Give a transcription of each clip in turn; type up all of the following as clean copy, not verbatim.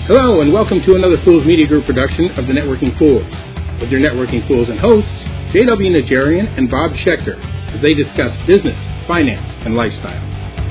Hello, and welcome to another Fools Media Group production of the Networking Fools, with your Networking Fools and hosts, J.W. Najarian and Bob Schechter, as they discuss business, finance, and lifestyle.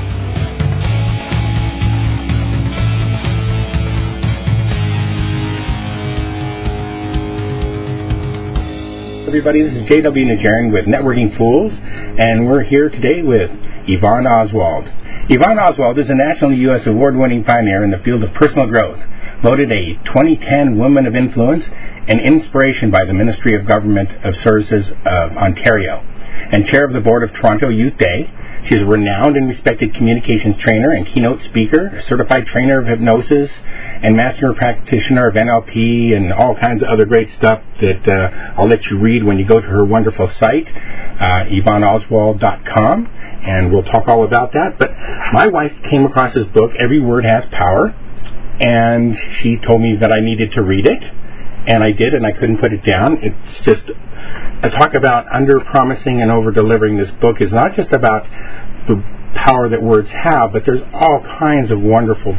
Everybody, this is J.W. Najarian with Networking Fools, and we're here today with Yvonne Oswald. Yvonne Oswald is a national U.S. award-winning pioneer in the field of personal growth, voted a 2010 Woman of Influence and Inspiration by the Ministry of Government of Services of Ontario, and chair of the board of Toronto Youth Day. She is a renowned and respected communications trainer and keynote speaker, a certified trainer of hypnosis, and master practitioner of NLP and all kinds of other great stuff that I'll let you read when you go to her wonderful site, YvonneOswald.com, and we'll talk all about that. But my wife came across this book, Every Word Has Power, and she told me that I needed to read it, and I did, and I couldn't put it down. It's just a talk about under-promising and over-delivering. This book is not just about the power that words have, but there's all kinds of wonderful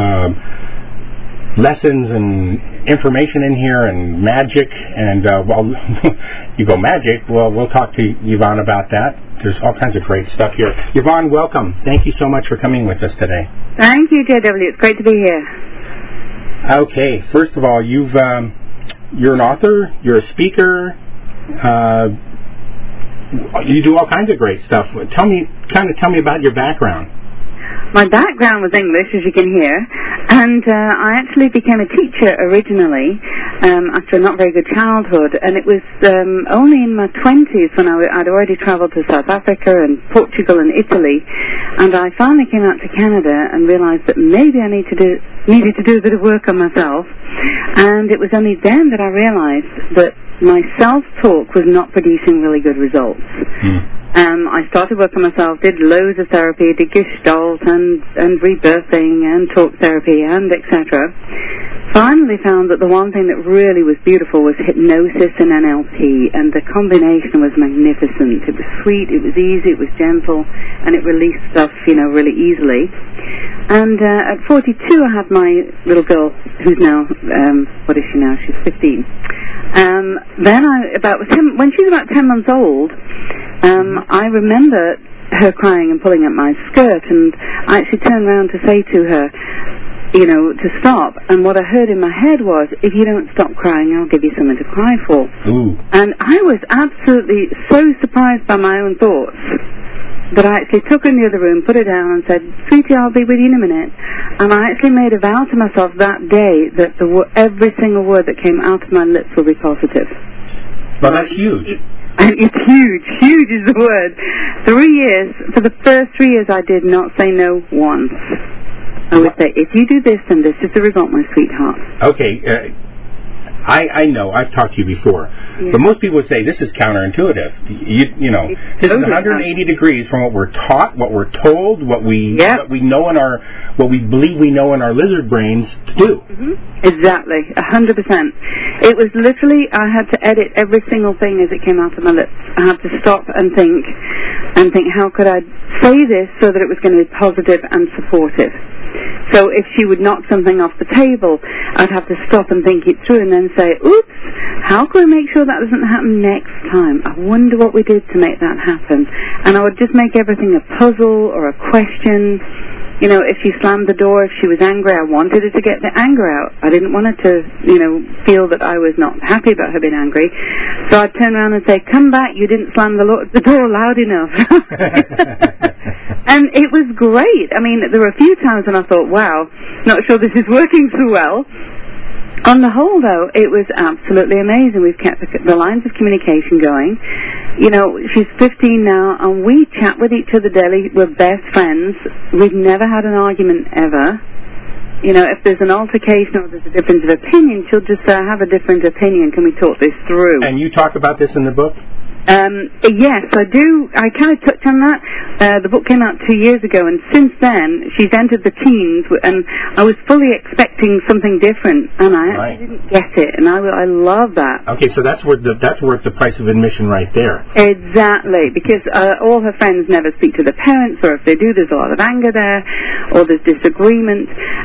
lessons and information in here, and magic, and you go magic, well, we'll talk to Yvonne about that. There's all kinds of great stuff here. Yvonne, welcome. Thank you so much for coming with us today. Thank you, JW. It's great to be here. Okay, first of all, you're an author, you're a speaker, you do all kinds of great stuff. Tell me about your background. My background was English, as you can hear, and I actually became a teacher originally after a not very good childhood, and it was only in my 20s when I'd already travelled to South Africa and Portugal and Italy, and I finally came out to Canada and realised that maybe I needed to do a bit of work on myself, and it was only then that I realised that my self-talk was not producing really good results. I started working on myself, did loads of therapy, did Gestalt and rebirthing and talk therapy and etc. Finally found that the one thing that really was beautiful was hypnosis and NLP, and the combination was magnificent. It was sweet, it was easy, it was gentle, and it released stuff, really easily. And at 42 I had my little girl, who's now, what is she now? She's 15. Then when she was about 10 months old, I remember her crying and pulling at my skirt, and I actually turned around to say to her, to stop. And what I heard in my head was, if you don't stop crying, I'll give you something to cry for. Ooh. And I was absolutely so surprised by my own thoughts that I actually took her in the other room, put her down, and said, "Sweetie, I'll be with you in a minute." And I actually made a vow to myself that day that every single word that came out of my lips will be positive. Well, that's huge. It's huge. Huge is the word. 3 years, for the first 3 years, I did not say no once. I would say, if you do this, then this is the result, my sweetheart. Okay, I know, I've talked to you before, but most people would say this is counterintuitive. This is 180 degrees from what we're taught, what we're told, what we know what we believe we know in our lizard brains to do. Mm-hmm. Exactly, 100%. It was literally, I had to edit every single thing as it came out of my lips. I had to stop and think, how could I say this so that it was going to be positive and supportive? So if she would knock something off the table, I'd have to stop and think it through and then say, oops, how can we make sure that doesn't happen next time? I wonder what we did to make that happen. And I would just make everything a puzzle or a question. If she slammed the door, if she was angry, I wanted her to get the anger out. I didn't want her to, feel that I was not happy about her being angry. So I'd turn around and say, come back, you didn't slam the door loud enough. And it was great. I mean, there were a few times when I thought, wow, not sure this is working so well. On the whole, though, it was absolutely amazing. We've kept the lines of communication going. She's 15 now, and we chat with each other daily. We're best friends. We've never had an argument ever. If there's an altercation or there's a difference of opinion, she'll just have a different opinion. Can we talk this through? And you talk about this in the book? Yes, I do. I kind of touch on that. The book came out 2 years ago, and since then she's entered the teens, and I was fully expecting something different, and I actually didn't get it, and I love that. Okay, so that's worth the price of admission right there. Exactly, because all her friends never speak to the parents, or if they do, there's a lot of anger there, or there's disagreement,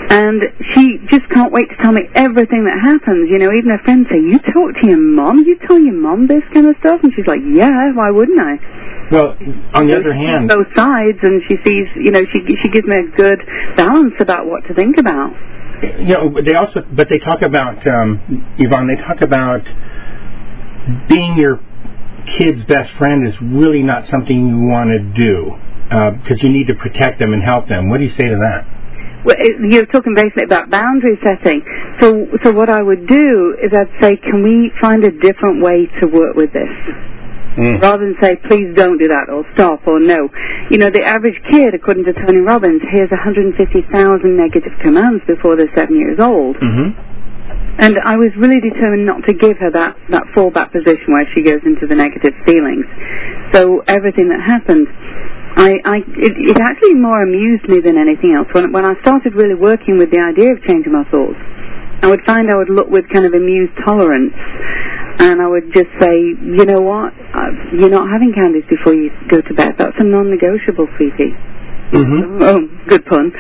And she just can't wait to tell me everything that happens. You know, even her friends say, "You talk to your mom? You tell your mom this kind of stuff?" And she's like, "Yeah, why wouldn't I?" Well, on the other hand, both sides, and she sees, you know, she gives me a good balance about what to think about. You know, they talk about, Yvonne, they talk about being your kid's best friend is really not something you want to do, because you need to protect them and help them. What do you say to that? Well, you're talking basically about boundary setting. So what I would do is I'd say, can we find a different way to work with this? Rather than say, please don't do that, or stop, or no. You know, the average kid, according to Tony Robbins, hears 150,000 negative commands before they're 7 years old. And I was really determined not to give her that fallback position where she goes into the negative feelings. So everything that happened, it actually more amused me than anything else. When I started really working with the idea of changing my thoughts, I would find I would look with kind of amused tolerance, and I would just say, you know what, you're not having candies before you go to bed. That's a non-negotiable, sweetie. Oh, good pun.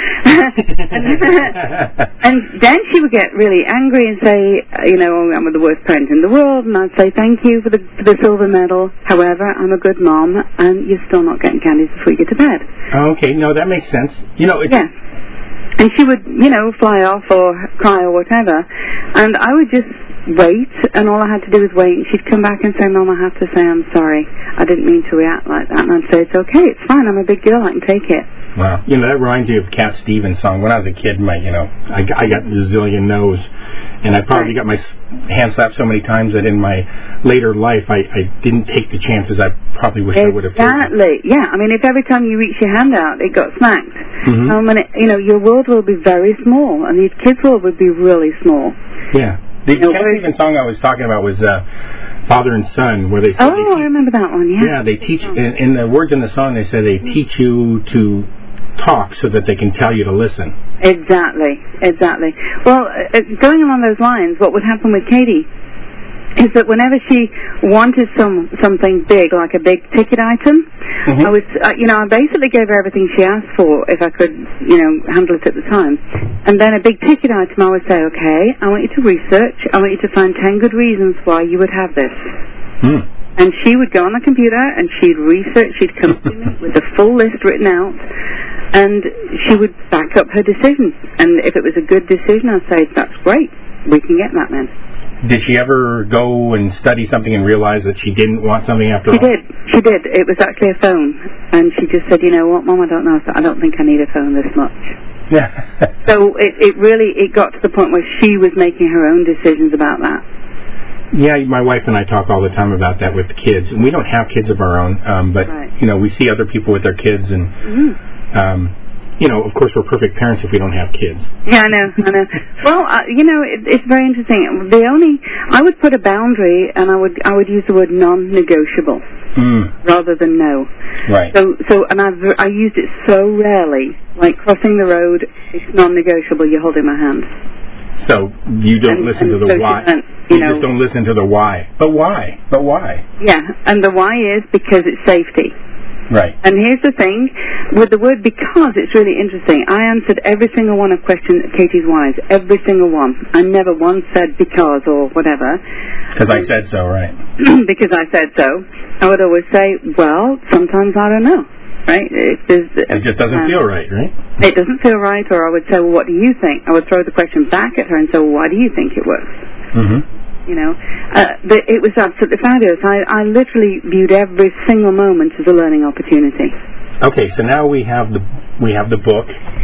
And then she would get really angry and say, you know, I'm the worst parent in the world, and I'd say, thank you for the silver medal. However, I'm a good mom, and you're still not getting candies before you get to bed. Okay, no, that makes sense. You know, yeah. And she would, you know, fly off or cry or whatever, and I would just wait, and all I had to do was wait, and she'd come back and say, Mom, I have to say I'm sorry. I didn't mean to react like that. And I'd say, it's okay, it's fine, I'm a big girl, I can take it. Wow. You know, that reminds me of Cat Stevens' song. When I was a kid, I got a zillion no's, and I probably got my hand slapped so many times that in my later life, I didn't take the chances I probably wish I would have taken. Exactly. Yeah, I mean, if every time you reach your hand out, it got smacked, you know, your world will be very small, and these kids' world would be really small. Yeah. The Cat Stevens song I was talking about was Father and Son, where they said... Oh, I remember that one, yeah. Yeah, they teach... In the words in the song, they say they teach you to talk so that they can tell you to listen. Exactly. Well, going along those lines, what would happen with Katie is that whenever she wanted something big, like a big ticket item, I was, I basically gave her everything she asked for if I could, handle it at the time. And then a big ticket item, I would say, okay, I want you to research. I want you to find 10 good reasons why you would have this. And she would go on the computer and she'd research. She'd come to me with a full list written out, and she would back up her decision. And if it was a good decision, I'd say, that's great. We can get that then. Did she ever go and study something and realize that she didn't want something after all? She did. It was actually a phone. And she just said, you know what, Mom, I don't know. I don't think I need a phone this much. Yeah. So it got to the point where she was making her own decisions about that. Yeah, my wife and I talk all the time about that with the kids. And we don't have kids of our own, but, we see other people with their kids and... of course, we're perfect parents if we don't have kids. Yeah, I know. Well, it's very interesting. I would put a boundary, and I would use the word non-negotiable rather than no. Right. So, and I used it so rarely, like crossing the road. It's non-negotiable. You're holding my hand. So you don't listen to the why. You just don't listen to the why. But why? Yeah, and the why is because it's safety. Right. And here's the thing, with the word because, it's really interesting. I answered every single one of Katie's whys, every single one. I never once said because or whatever. Because I said so, right? Because I said so. I would always say, well, sometimes I don't know, right? It just doesn't feel right? It doesn't feel right, or I would say, well, what do you think? I would throw the question back at her and say, well, why do you think it works? But it was absolutely fabulous. I literally viewed every single moment as a learning opportunity. Okay, so now we have the book,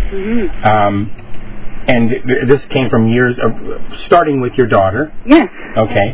and this came from years of starting with your daughter. Yes. Okay.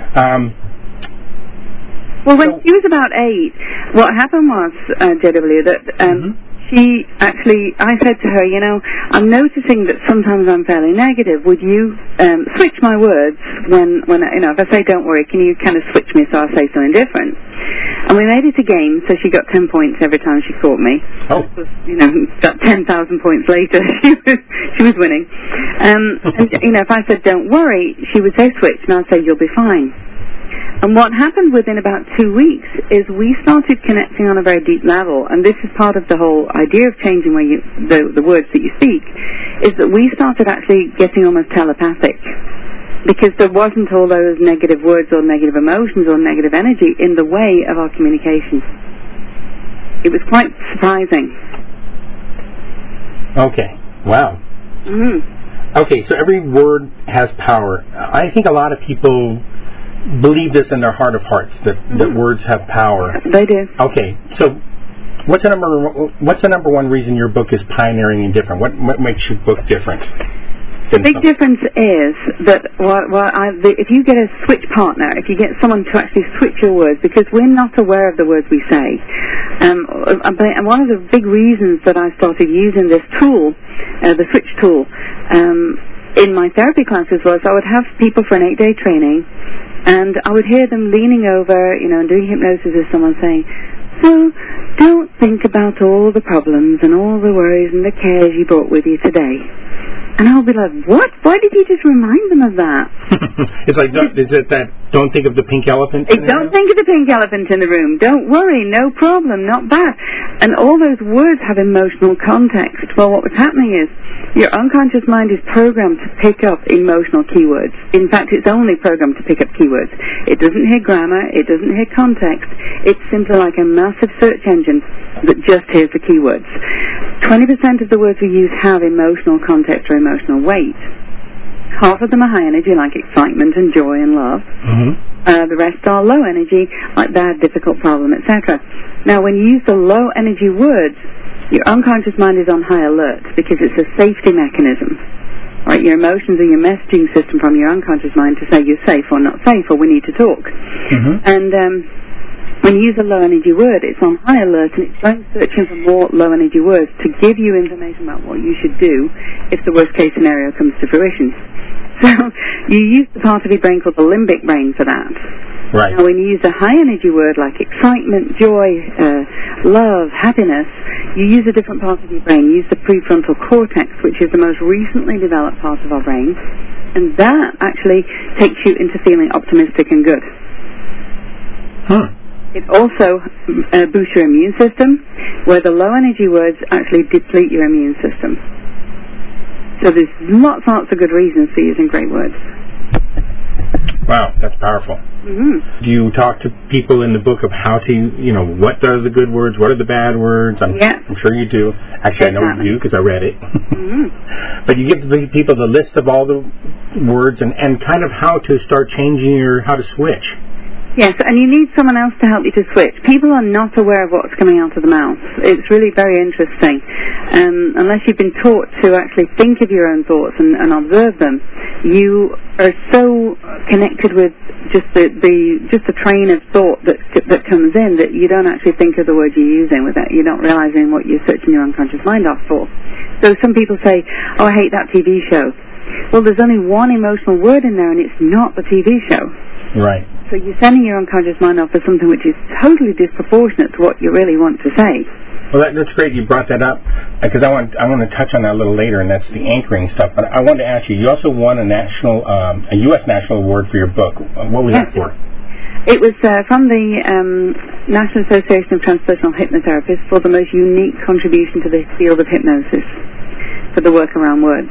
Well, when she was about 8, what happened was, JW, that I said to her, I'm noticing that sometimes I'm fairly negative. Would you switch my words when if I say don't worry, can you kind of switch me so I say something different? And we made it a game, so she got 10 points every time she caught me. Oh. About 10,000 points later, she was winning. And if I said don't worry, she would say switch, and I'd say you'll be fine. And what happened within about 2 weeks is we started connecting on a very deep level, and this is part of the whole idea of changing the words that you speak, is that we started actually getting almost telepathic, because there wasn't all those negative words or negative emotions or negative energy in the way of our communication. It was quite surprising. Okay. Wow. Mm-hmm. Okay, so every word has power. I think a lot of people believe this in their heart of hearts, that words have power. They do. Okay, so what's the number one reason your book is pioneering and different? What makes your book different? The big difference is that if you get a switch partner, if you get someone to actually switch your words, because we're not aware of the words we say. And one of the big reasons that I started using this tool, the switch tool, in my therapy classes was I would have people for an 8-day training, and I would hear them leaning over, and doing hypnosis with someone saying, so don't think about all the problems and all the worries and the cares you brought with you today. And I'll be like, what? Why did you just remind them of that? It's like, is it that don't think of the pink elephant in the room? Don't think of the pink elephant in the room. Don't worry, no problem, not bad. And all those words have emotional context. Well, what was happening is your unconscious mind is programmed to pick up emotional keywords. In fact, it's only programmed to pick up keywords. It doesn't hear grammar. It doesn't hear context. It's simply like a massive search engine that just hears the keywords. 20% of the words we use have emotional context or emotional weight. Half of them are high energy, like excitement and joy and love. Mm-hmm. The rest are low energy, like bad, difficult, problem, etc. Now, when you use the low energy words, your unconscious mind is on high alert because it's a safety mechanism. Right? Your emotions are your messaging system from your unconscious mind to say you're safe or not safe, or we need to talk. Mm-hmm. And when you use a low energy word, it's on high alert and it's going searching for more low energy words to give you information about what you should do if the worst case scenario comes to fruition. So you use the part of your brain called the limbic brain for that. Right. Now, when you use a high energy word like excitement, joy, love, happiness, you use a different part of your brain. You use the prefrontal cortex, which is the most recently developed part of our brain, and that actually takes you into feeling optimistic and good. It also boosts your immune system, where the low energy words actually deplete your immune system. So there's lots of good reasons for using great words. Wow, that's powerful. Mm-hmm. Do you talk to people in the book of how to, what are the good words, what are the bad words? I'm sure you do. Actually, I know you do because I read it. Mm-hmm. But you give the people the list of all the words and kind of how to start changing how to switch. Yes, and you need someone else to help you to switch. People are not aware of what's coming out of the mouth. It's really very interesting. Unless you've been taught to actually think of your own thoughts and observe them, you are so connected with just the train of thought that comes in that you don't actually think of the words you're using without you're not realizing what you're searching your unconscious mind off for. So some people say, "Oh, I hate that TV show." Well, there's only one emotional word in there, and it's not the TV show. Right. So you're sending your unconscious mind off for something which is totally disproportionate to what you really want to say. Well, that's great you brought that up, because I want to touch on that a little later, and that's the anchoring stuff. But I wanted to ask you also won a U.S. national award for your book. What was that for? It was from the National Association of Transpersonal Hypnotherapists for the most unique contribution to the field of hypnosis for the work around words.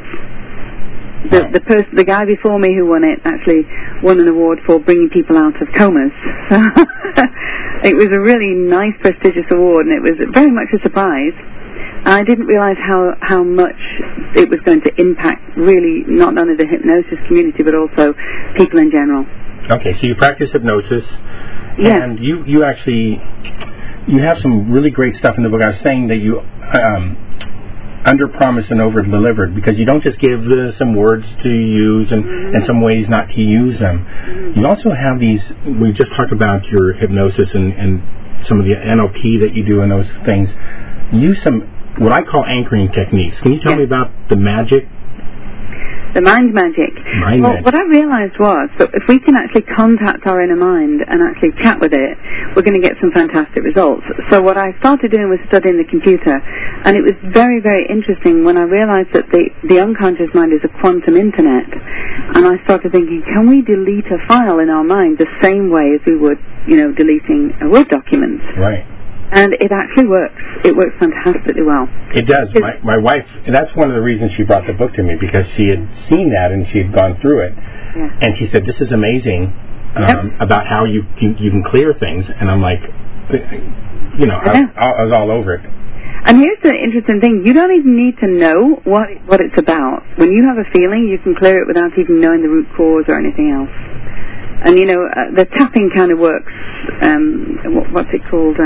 The guy before me who won it actually won an award for bringing people out of comas. So it was a really nice, prestigious award, and it was very much a surprise. I didn't realize how much it was going to impact really not only the hypnosis community but also people in general. Okay, so you practice hypnosis, and you actually have some really great stuff in the book. I was saying that you under-promise and over-delivered, because you don't just give some words to use and some ways not to use them. You also have these, we just talked about your hypnosis and some of the NLP that you do and those things. Use some, what I call anchoring techniques. Can you tell me about the magic? The mind magic. What I realized was that if we can actually contact our inner mind and actually chat with it, we're going to get some fantastic results. So what I started doing was studying the computer, and it was very, very interesting when I realized that the unconscious mind is a quantum internet, and I started thinking, can we delete a file in our mind the same way as we would, deleting a Word document? Right. And it actually works. It works fantastically well. It does. My wife, that's one of the reasons she brought the book to me, because she had seen that and she had gone through it. Yeah. And she said, this is amazing about how you can clear things. And I'm like, I was all over it. And here's the interesting thing. You don't even need to know what it's about. When you have a feeling, you can clear it without even knowing the root cause or anything else. And, the tapping kind of works. What's it called?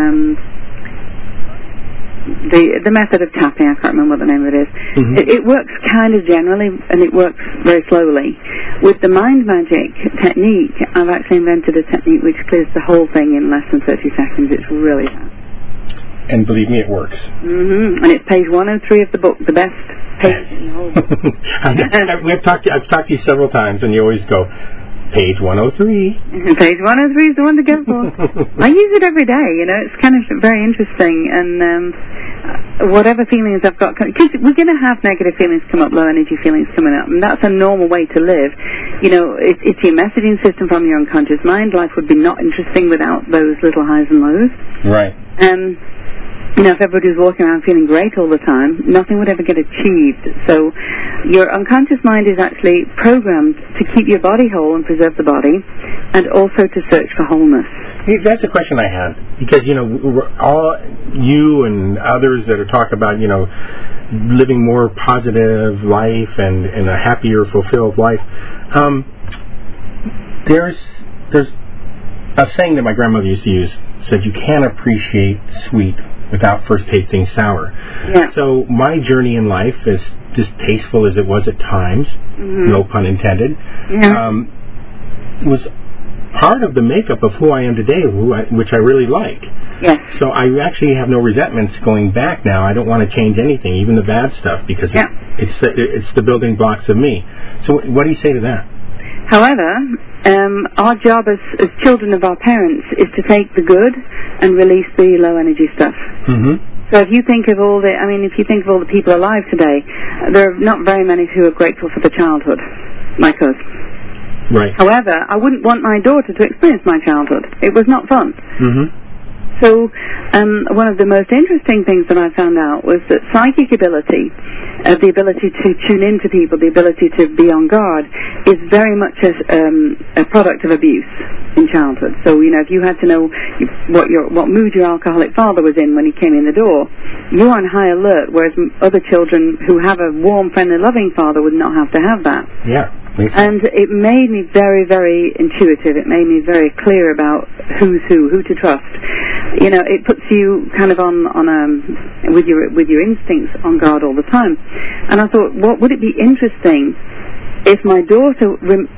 The method of tapping, I can't remember what the name of it is. Mm-hmm. It works kind of generally, and it works very slowly. With the mind magic technique, I've actually invented a technique which clears the whole thing in less than 30 seconds. It's really fast. And believe me, it works. Mm-hmm. And it's page 103 of the book, the best page in the whole book. I've talked to you several times, and you always go, page 103. Page 103 is the one to go for. I use it every day, It's kind of very interesting. And whatever feelings I've got, because we're going to have negative feelings come up, low energy feelings coming up, and that's a normal way to live. It's your messaging system from your unconscious mind. Life would be not interesting without those little highs and lows. Right. If everybody was walking around feeling great all the time, nothing would ever get achieved. So your unconscious mind is actually programmed to keep your body whole and preserve the body, and also to search for wholeness. That's a question I had, because, all you and others that are talking about, living more positive life and a happier, fulfilled life, there's a saying that my grandmother used to use, said you can't appreciate sweet without first tasting sour. Yeah. So my journey in life, as distasteful as it was at times, no pun intended, was part of the makeup of who I am today, which I really like. Yes. So I actually have no resentments going back now. I don't want to change anything, even the bad stuff, because it's the building blocks of me. So what do you say to that? However, our job as children of our parents is to take the good and release the low energy stuff. Mm-hmm. So if you think of all the people alive today, there are not very many who are grateful for the childhood, like us. Right. However, I wouldn't want my daughter to experience my childhood. It was not fun. Mm-hmm. So one of the most interesting things that I found out was that psychic ability, the ability to tune into people, the ability to be on guard, is very much a product of abuse in childhood. So, if you had to know what mood your alcoholic father was in when he came in the door, you're on high alert, whereas other children who have a warm, friendly, loving father would not have to have that. Yeah. And it made me very, very intuitive. It made me very clear about who's who to trust. It puts you kind of with your instincts on guard all the time. And I thought, what would it be interesting if my daughter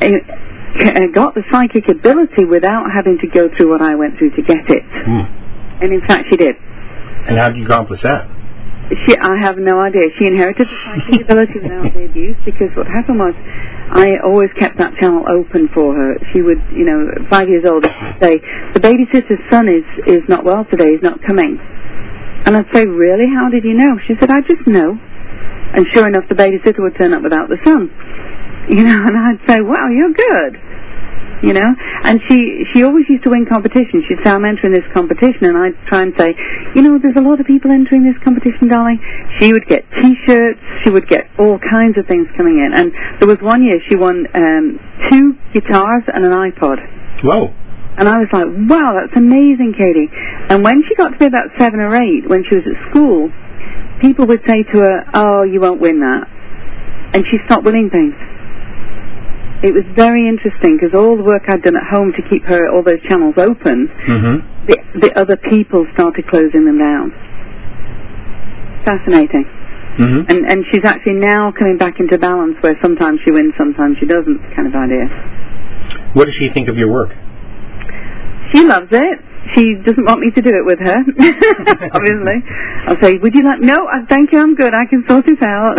got the psychic ability without having to go through what I went through to get it? And in fact, she did. And how did you accomplish that? I have no idea. She inherited the psychic ability without the abuse, because what happened was I always kept that channel open for her. She would, 5 years old, she'd say, the babysitter's son is not well today, he's not coming. And I'd say, really? How did you know? She said, I just know. And sure enough, the babysitter would turn up without the son. And I'd say, wow, you're good. And she always used to win competitions. She'd say, I'm entering this competition, and I'd try and say, there's a lot of people entering this competition, darling. She would get T-shirts, she would get all kinds of things coming in. And there was one year she won 2 guitars and an iPod. Whoa. And I was like, wow, that's amazing, Katie. And when she got to be about 7 or 8, when she was at school, people would say to her, oh, you won't win that. And she stopped winning things. It was very interesting, because all the work I'd done at home to keep all those channels open, the other people started closing them down. Fascinating. Mm-hmm. And she's actually now coming back into balance, where sometimes she wins, sometimes she doesn't, kind of idea. What does she think of your work? She loves it. She doesn't want me to do it with her, obviously. I'll say, would you like... No, thank you, I'm good. I can sort it out.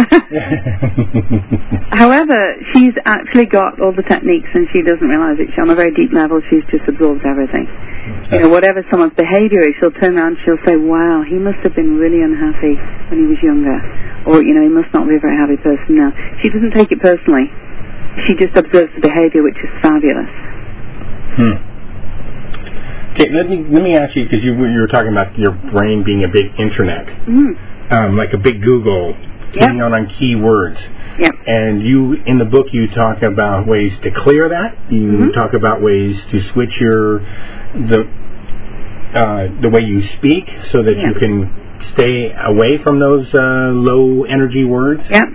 However, she's actually got all the techniques, and she doesn't realize it. On a very deep level, she's just absorbed everything. Whatever someone's behavior is, she'll turn around and she'll say, wow, he must have been really unhappy when he was younger. Or, he must not be a very happy person now. She doesn't take it personally. She just observes the behavior, which is fabulous. Okay, let me ask you, because you were talking about your brain being a big internet, like a big Google, keying on keywords. Yep. And you, in the book, you talk about ways to clear that. You talk about ways to switch the way you speak so that you can stay away from those low energy words. Yep.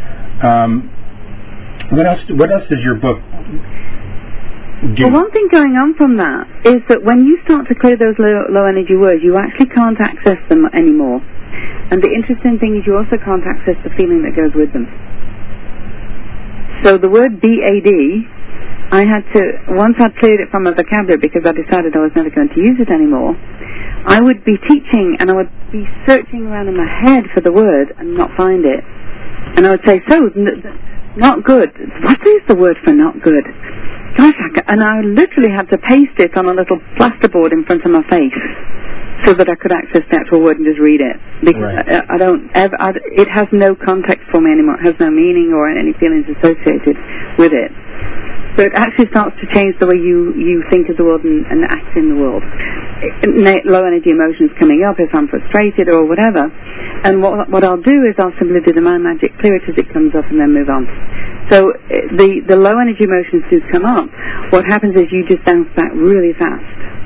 What else does your book do? Well, one thing going on from that is that when you start to clear those low energy words, you actually can't access them anymore. And the interesting thing is you also can't access the feeling that goes with them. So the word BAD, I had to, once I'd cleared it from my vocabulary because I decided I was never going to use it anymore, I would be teaching and I would be searching around in my head for the word and not find it. And I would say, not good. What is the word for not good? Gosh, and I literally had to paste it on a little plasterboard in front of my face so that I could access the actual word and just read it. Because it has no context for me anymore. It has no meaning or any feelings associated with it. So it actually starts to change the way you think of the world and act in the world. Low energy emotions coming up if I'm frustrated or whatever. And what I'll do is I'll simply do the mind magic, clear it as it comes up and then move on. So the low energy emotions do come up. What happens is you just bounce back really fast.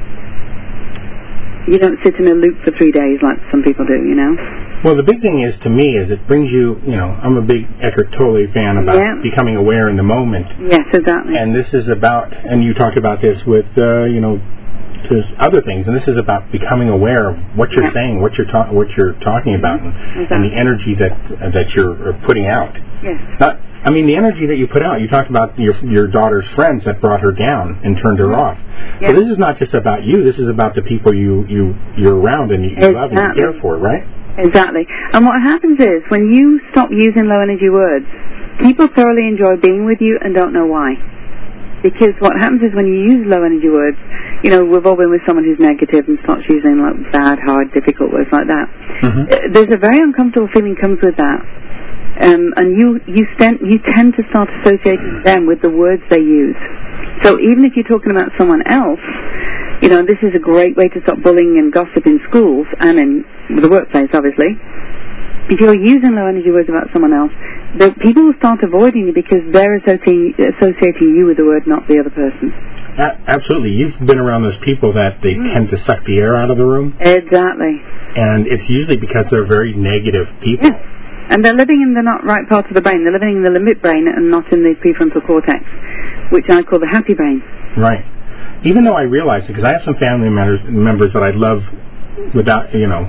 You don't sit in a loop for 3 days like some people do, you know. Well, the big thing is, to me, is it brings you, I'm a big Eckhart Tolle fan about becoming aware in the moment. Yes, exactly. And this is about, and you talked about this with, there's other things, and this is about becoming aware of what you're saying, what you're talking about, and the energy that you're putting out. Yes. The energy that you put out, you talked about your daughter's friends that brought her down and turned her off. Yes. So this is not just about you, this is about the people you're around and you love and you care for, right? Exactly. And what happens is, when you stop using low energy words, people thoroughly enjoy being with you and don't know why. Because what happens is when you use low energy words, we've all been with someone who's negative and starts using like bad, hard, difficult words like that. There's a very uncomfortable feeling comes with that. And you tend to start associating them with the words they use. So even if you're talking about someone else, this is a great way to stop bullying and gossip in schools and in the workplace, obviously. If you're using low energy words about someone else, people will start avoiding you because they're associating you with the word, not the other person. Absolutely. You've been around those people that they tend to suck the air out of the room. Exactly. And it's usually because they're very negative people. Yes. And they're living in the not right part of the brain. They're living in the limbic brain and not in the prefrontal cortex, which I call the happy brain. Right. Even though I realize it, because I have some family members that I love without,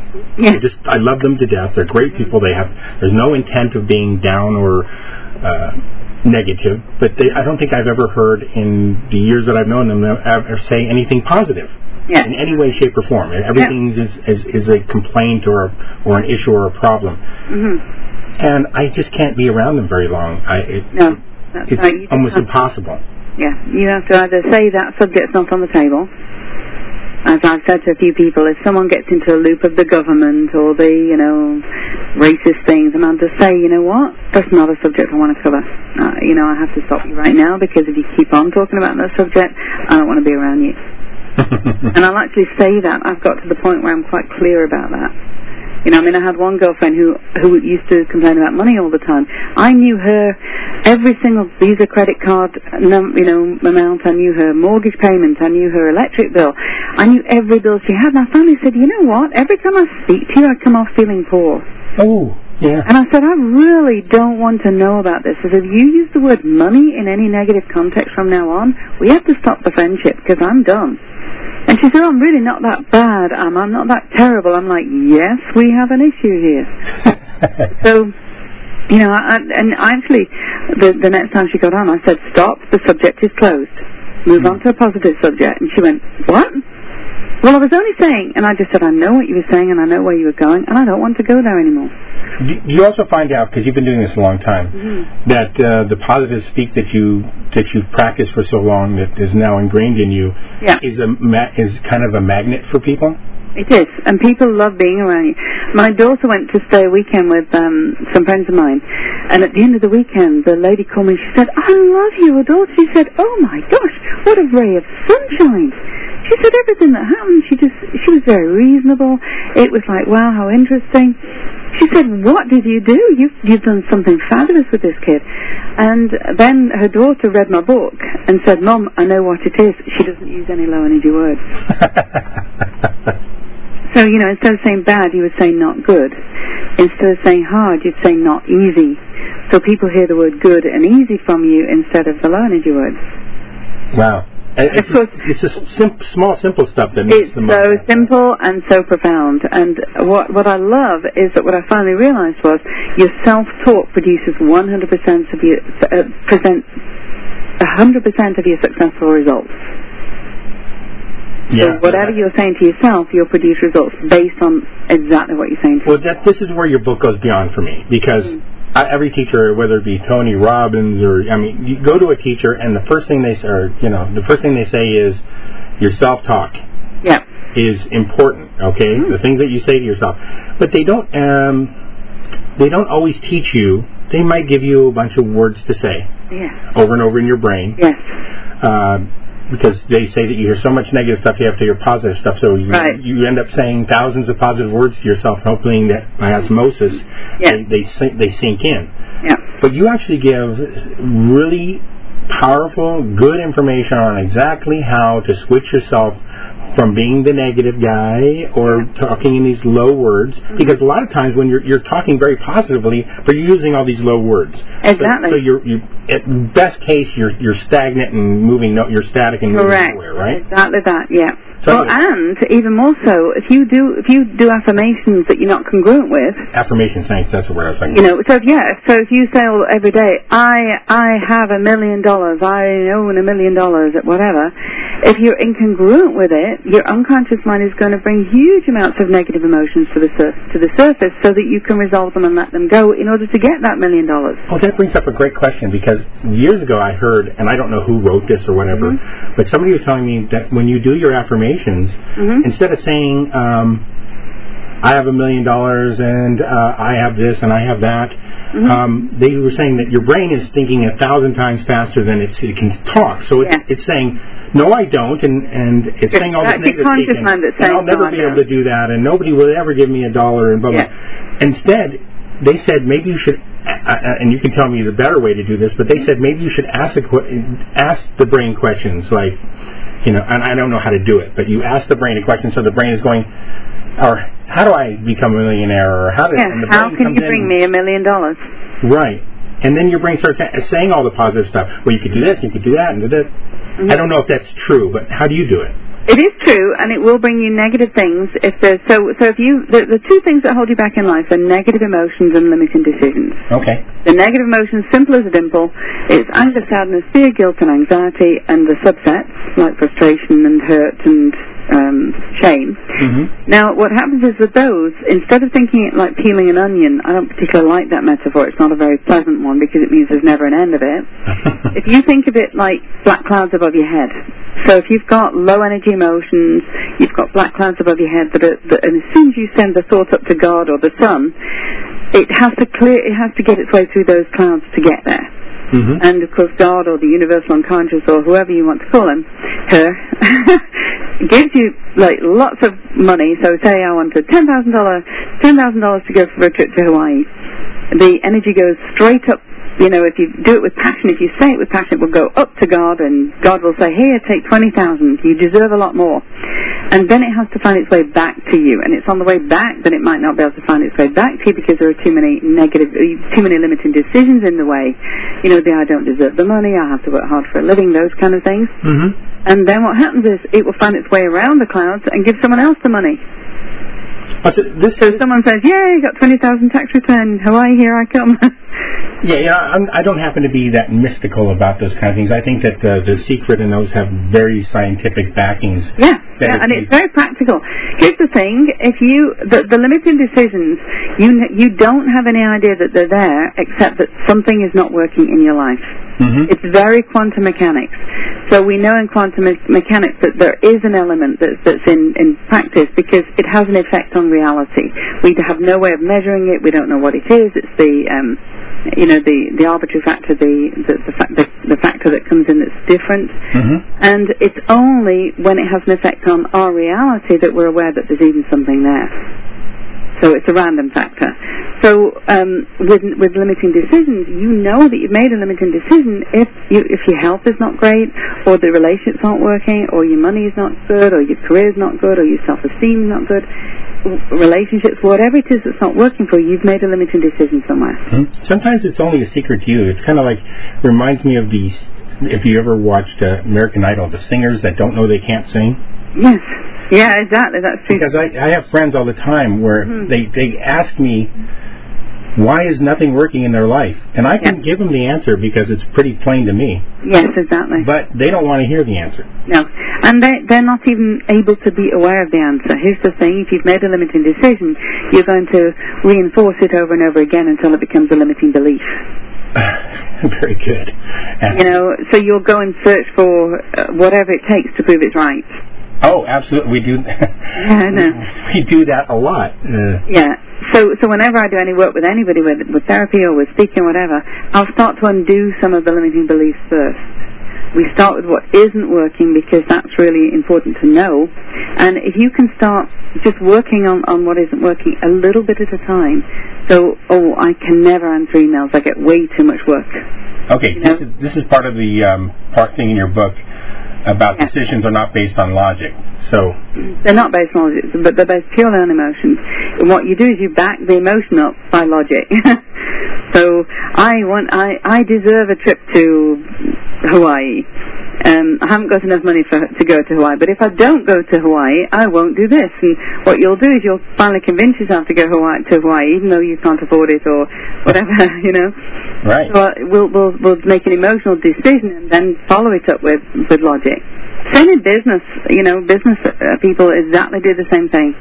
I love them to death. They're great people. There's no intent of being down or negative, but I don't think I've ever heard in the years that I've known them ever say anything positive. Yeah. In any way, shape, or form. Everything is a complaint or an issue or a problem. And I just can't be around them very long. It's almost impossible. Yeah, you have to either say that subject's not on the table. As I've said to a few people, if someone gets into a loop of the government or the, racist things, and I'll just say, you know what, that's not a subject I want to cover. I have to stop you right now because if you keep on talking about that subject, I don't want to be around you. And I'll actually say that. I've got to the point where I'm quite clear about that. I had one girlfriend who used to complain about money all the time. I knew her every single Visa credit card, amount. I knew her mortgage payment. I knew her electric bill. I knew every bill she had. And I finally said, you know what? Every time I speak to you, I come off feeling poor. Oh, yeah. And I said, I really don't want to know about this. I said, if you use the word money in any negative context from now on, we have to stop the friendship because I'm done. And she said, I'm really not that bad. I'm not that terrible. I'm like, yes, we have an issue here. So, and actually, the next time she got on, I said, stop, the subject is closed. Move on to a positive subject. And she went, what? Well, I was only saying, and I just said, I know what you were saying and I know where you were going, and I don't want to go there anymore. Do you also find out, because you've been doing this a long time, that the positive speak that you've practiced for so long, that is now ingrained in you, is kind of a magnet for people? It is, and people love being around you. My daughter went to stay a weekend with some friends of mine, and at the end of the weekend, the lady called me and she said, I love your daughter. She said, oh my gosh, what a ray of sunshine. She said everything that happened. She was very reasonable. It was like, wow, how interesting. She said, what did you do? You've done something fabulous with this kid. And then her daughter read my book and said, Mom, I know what it is. She doesn't use any low energy words. So, instead of saying bad, you would say not good. Instead of saying hard, you'd say not easy. So people hear the word good and easy from you instead of the low energy words. Wow. It's just small, simple stuff that makes the most. It's so simple and so profound. And what I love is that what I finally realized was your self-talk produces 100% of your presents 100% of your successful results. So whatever you're saying to yourself, you'll produce results based on exactly what you're saying to yourself. This is where your book goes beyond for me, because every teacher, whether it be Tony Robbins you go to a teacher and the first thing they say is your self-talk is important, okay? Mm-hmm. The things that you say to yourself. But they don't always teach you. They might give you a bunch of words to say over and over in your brain. Yes. Because they say that you hear so much negative stuff, you have to hear positive stuff. So you end up saying thousands of positive words to yourself, hoping that by osmosis they sink in. Yeah. But you actually give really powerful, good information on exactly how to switch yourself from being the negative guy or talking in these low words, because a lot of times when you're talking very positively, but you're using all these low words. Exactly. So you're at best case you're stagnant and moving. You're static and moving nowhere, right? Exactly that. Yeah. So and even more so, if you do affirmations that you're not congruent with. Affirmations, thanks. That's the word I was thinking. So if you say every day, I have $1 million, I own $1 million, whatever. If you're incongruent with it, your unconscious mind is going to bring huge amounts of negative emotions to the surface, so that you can resolve them and let them go in order to get that $1 million. Well, that brings up a great question, because years ago I heard, and I don't know who wrote this or whatever, but somebody was telling me that when you do your affirmations, instead of saying I have $1 million and I have this and I have that, they were saying that your brain is thinking 1,000 times faster than it can talk. So it's saying, no, I don't, and it's saying all this negative thinking, and I'll never be able to do that, and nobody will ever give me $1 and blah, blah. Instead, they said maybe you should, and you can tell me the better way to do this, but they said maybe you should ask the brain questions, like, and I don't know how to do it, but you ask the brain a question, so the brain is going, or how do I become a millionaire, or how can you bring me $1 million? Right. And then your brain starts saying all the positive stuff. Well, you could do this, you could do that, and do that. I don't know if that's true, but how do you do it? It is true, and it will bring you negative things. The two things that hold you back in life are negative emotions and limiting decisions. Okay. The negative emotions, simple as a dimple, it's anger, sadness, fear, guilt, and anxiety, and the subsets like frustration and hurt and shame. Now, what happens is with those, instead of thinking it like peeling an onion, I don't particularly like that metaphor. It's not a very pleasant one because it means there's never an end of it. If you think of it like black clouds above your head, so if you've got low energy emotions, you've got black clouds above your head, and as soon as you send the thought up to God or the sun, it has to get its way through those clouds to get there. And of course God or the universal unconscious or whoever you want to call him, her, gives you like lots of money. So say I wanted $10,000 to go for a trip to Hawaii. The energy goes straight up. If you do it with passion, if you say it with passion, it will go up to God, and God will say, here, take 20,000. You deserve a lot more. And then it has to find its way back to you. And it's on the way back, then it might not be able to find its way back to you because there are too many limiting decisions in the way. I don't deserve the money, I have to work hard for a living, those kind of things. And then what happens is it will find its way around the clouds and give someone else the money. So someone says, "Yay, got 20,000 tax return, Hawaii, here I come." I don't happen to be that mystical about those kind of things. I think that the secret in those have very scientific backings. And it's very practical. Here's the thing: the limiting decisions, you don't have any idea that they're there, except that something is not working in your life. It's very quantum mechanics. So we know in quantum mechanics that there is an element that's in practice because it has an effect on reality. We have no way of measuring it. We don't know what it is. It's the arbitrary factor, the the factor that comes in that's different. And it's only when it has an effect on our reality that we're aware that there's even something there. So it's a random factor. So with limiting decisions, you know that you've made a limiting decision if your health is not great, or the relationships aren't working, or your money is not good, or your career is not good, or your self-esteem is not good, relationships, whatever it is that's not working for you, you've made a limiting decision somewhere. Sometimes it's only a secret to you. It's kind of like, reminds me of these, if you ever watched American Idol, the singers that don't know they can't sing. Yes. Yeah, exactly. That's true. Because I have friends all the time where they ask me, why is nothing working in their life? And I can give them the answer because it's pretty plain to me. Yes, exactly. But they don't want to hear the answer. No. And they're not even able to be aware of the answer. Here's the thing. If you've made a limiting decision, you're going to reinforce it over and over again until it becomes a limiting belief. Very good. So you'll go and search for whatever it takes to prove it's right. Oh, absolutely. We do. Yeah, I know. We do that a lot. Yeah. So whenever I do any work with anybody, with therapy or with speaking or whatever, I'll start to undo some of the limiting beliefs first. We start with what isn't working because that's really important to know. And if you can start just working on what isn't working a little bit at a time. So, I can never answer emails. I get way too much work. Okay, this is part of the part thing in your book about decisions are not based on logic. So they're not based on logic, but they're based purely on emotions. And what you do is you back the emotion up by logic. So I deserve a trip to Hawaii. I haven't got enough money to go to Hawaii, but if I don't go to Hawaii, I won't do this. And what you'll do is you'll finally convince yourself to go to Hawaii, even though you can't afford it or whatever, Right. So we'll make an emotional decision and then follow it up with logic. Same in business. Business people exactly do the same thing.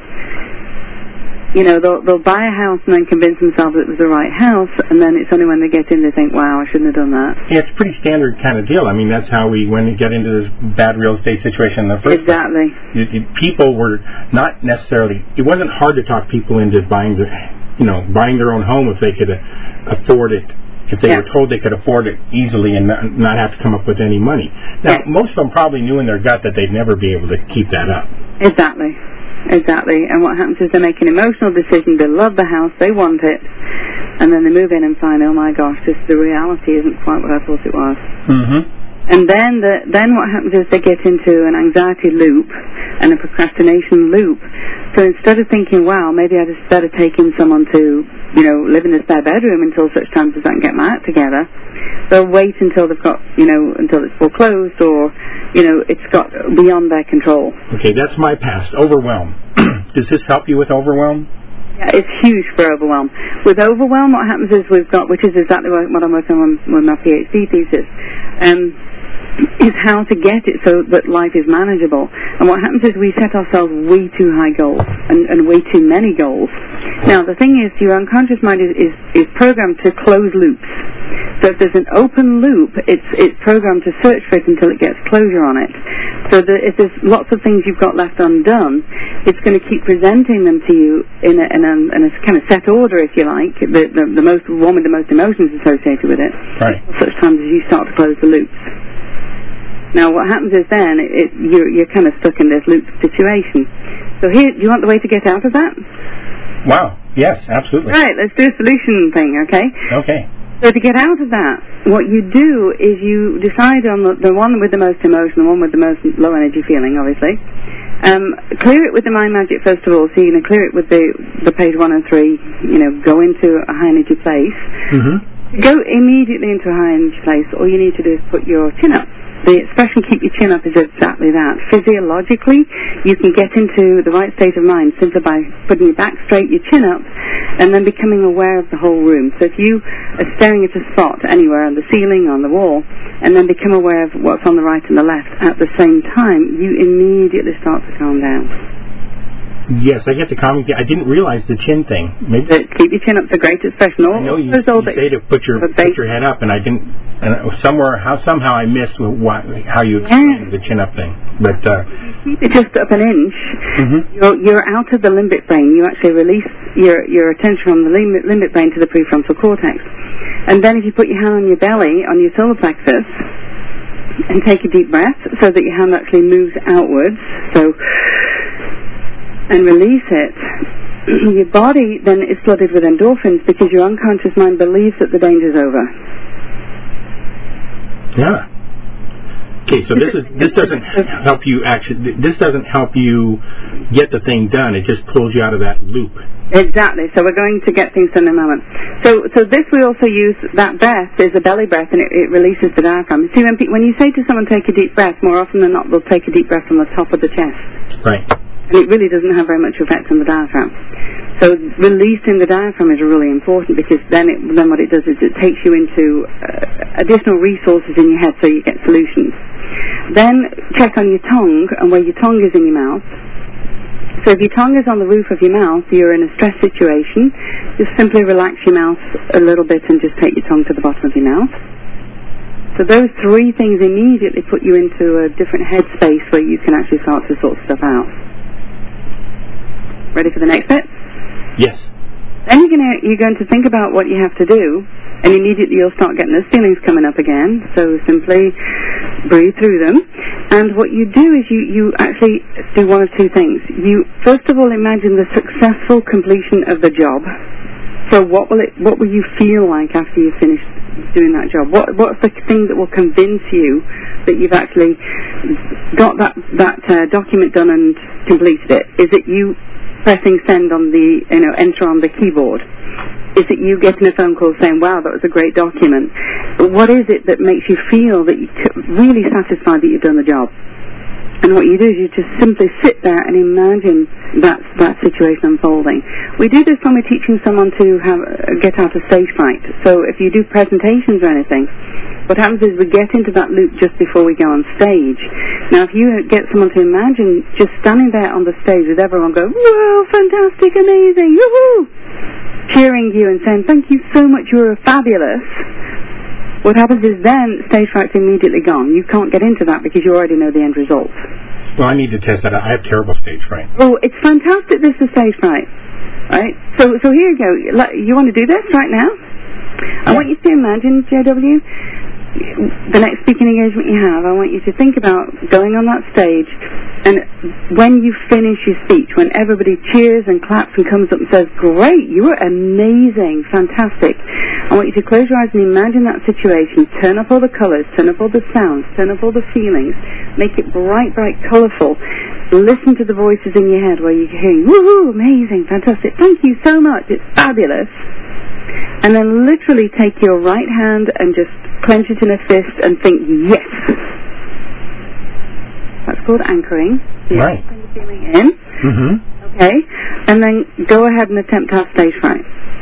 They'll buy a house and then convince themselves it was the right house, and then it's only when they get in they think, wow, I shouldn't have done that. Yeah, it's a pretty standard kind of deal. I mean, that's how we get into this bad real estate situation in the first place. People were not necessarily, it wasn't hard to talk people into buying their own home if they could afford it. If they were told they could afford it easily and not have to come up with any money. Now, most of them probably knew in their gut that they'd never be able to keep that up. Exactly. And what happens is they make an emotional decision. They love the house. They want it. And then they move in and find, oh, my gosh, the reality isn't quite what I thought it was. And then what happens is they get into an anxiety loop and a procrastination loop. So instead of thinking, wow, maybe I just better take in someone to, live in a spare bedroom until such times as I can get my act together, they'll wait until they've got, until it's foreclosed or, it's got beyond their control. Okay, that's my past. Overwhelm. Does this help you with overwhelm? Yeah, it's huge for overwhelm. With overwhelm, what happens is which is exactly what I'm working on with my PhD thesis, is how to get it so that life is manageable. And what happens is we set ourselves way too high goals and way too many goals. Now, the thing is, your unconscious mind is programmed to close loops. So if there's an open loop, it's programmed to search for it until it gets closure on it. So if there's lots of things you've got left undone, it's going to keep presenting them to you in a kind of set order, if you like, the most one with the most emotions associated with it. Right. Such times as you start to close the loops. Now, what happens is then you're kind of stuck in this loop situation. So here, do you want the way to get out of that? Wow. Yes, absolutely. Right. Let's do a solution thing. Okay. Okay. So to get out of that, what you do is you decide on the one with the most emotion, the one with the most low energy feeling, obviously. Clear it with the Mind Magic first of all, so you're going to clear it with the page 1 and 3, go into a high energy place. Go immediately into a high energy place, all you need to do is put your chin up. The expression keep your chin up is exactly that. Physiologically, you can get into the right state of mind simply by putting your back straight, your chin up, and then becoming aware of the whole room. So if you are staring at a spot anywhere on the ceiling, on the wall, and then become aware of what's on the right and the left at the same time, you immediately start to calm down. Yes, I get the comment. I didn't realize the chin thing. Maybe keep your chin up. It's a great expression. I know you say to put your head up, and I didn't. And somehow I missed how you explained the chin up thing. But keep it just up an inch. You're out of the limbic brain. You actually release your attention from the limbic brain to the prefrontal cortex. And then if you put your hand on your belly, on your solar plexus, and take a deep breath so that your hand actually moves outwards. And release it. Your body then is flooded with endorphins because your unconscious mind believes that the danger's over. Yeah. Okay, so this doesn't help you actually. This doesn't help you get the thing done. It just pulls you out of that loop. Exactly. So we're going to get things done in a moment. So this we also use, that breath is a belly breath, and it releases the diaphragm. See, when you say to someone take a deep breath, more often than not they'll take a deep breath from the top of the chest. Right. And it really doesn't have very much effect on the diaphragm. So releasing the diaphragm is really important, because then what it does is it takes you into additional resources in your head so you get solutions. Then check on your tongue and where your tongue is in your mouth. So if your tongue is on the roof of your mouth, you're in a stress situation. Just simply relax your mouth a little bit and just take your tongue to the bottom of your mouth. So those three things immediately put you into a different headspace where you can actually start to sort stuff out. Ready for the next bit? Yes. Then you're going to think about what you have to do, and immediately you'll start getting those feelings coming up again. So simply breathe through them. And what you do is you actually do one of two things. You first of all imagine the successful completion of the job. So what will you feel like after you've finished doing that job? What's the thing that will convince you that you've actually got that document done and completed it? Is it you pressing send on the, enter on the keyboard? Is it you getting a phone call saying, wow, that was a great document? What is it that makes you feel that you're really satisfied that you've done the job? And what you do is you just simply sit there and imagine that situation unfolding. We do this when we're teaching someone to get out of stage fright. So if you do presentations or anything, what happens is we get into that loop just before we go on stage. Now, if you get someone to imagine just standing there on the stage with everyone going, whoa, fantastic, amazing, yoo-hoo, cheering you and saying, thank you so much, you're fabulous. What happens is then stage fright's immediately gone. You can't get into that because you already know the end result. Well, I need to test that out. I have terrible stage fright. Oh, it's fantastic, this is stage fright. Right? So here you go. You want to do this right now? I want you to imagine, JW, the next speaking engagement you have, I want you to think about going on that stage, and when you finish your speech, when everybody cheers and claps and comes up and says, great, you were amazing, fantastic, I want you to close your eyes and imagine that situation, turn up all the colors, turn up all the sounds, turn up all the feelings, make it bright, colourful, listen to the voices in your head where you're hearing, woohoo, amazing, fantastic, thank you so much, it's fabulous. And then literally take your right hand and just clench it in a fist and think, yes. That's called anchoring. So right. Bring the feeling in. Mm-hmm. Okay. And then go ahead and attempt to have stage fright.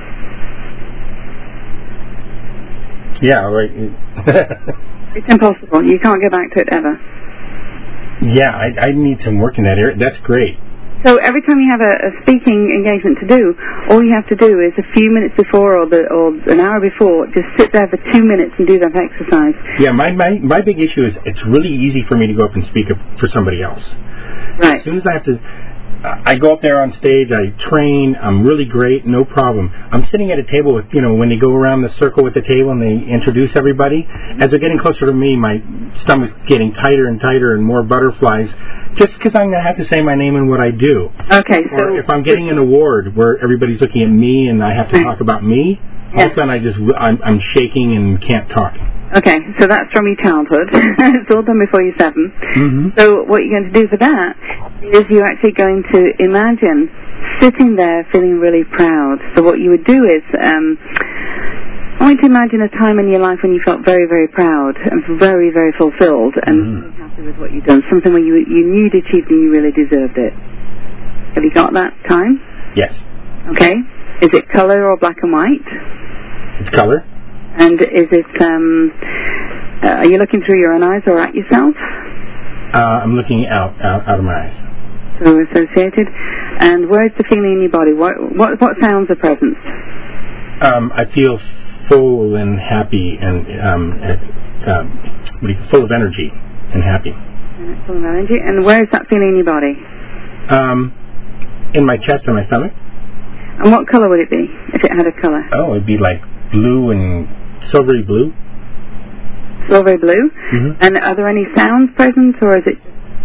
Yeah, right. It's impossible. You can't go back to it ever. Yeah, I need some work in that area. That's great. So every time you have a speaking engagement to do, all you have to do is a few minutes before or an hour before, just sit there for 2 minutes and do that exercise. Yeah, my big issue is it's really easy for me to go up and speak for somebody else. Right. As soon as I go up there on stage, I train, I'm really great, no problem. I'm sitting at a table with, when they go around the circle with the table and they introduce everybody, as they're getting closer to me, my stomach's getting tighter and tighter and more butterflies, just because I'm going to have to say my name and what I do. Okay, so... Or if I'm getting an award where everybody's looking at me and I have to talk about me, all of a sudden I'm shaking and can't talk. Okay, so that's from your childhood. It's all done before you're 7. Mm-hmm. So what you're going to do for that is you're actually going to imagine sitting there feeling really proud. So what you would do is, I want you to imagine a time in your life when you felt very, very proud and very, very fulfilled and happy with what you've done. Something where you knew you'd achieved and you really deserved it. Have you got that time? Yes. Okay. Is it color or black and white? It's color. And is it, are you looking through your own eyes or at yourself? I'm looking out of my eyes. So associated. And where's the feeling in your body? What sounds are present? I feel full and happy and full of energy and happy. Full of energy. And where is that feeling in your body? In my chest and my stomach. And what color would it be if it had a color? Oh, it'd be like blue and silvery blue. silvery blue. Mm-hmm. And are there any sounds present, or is it?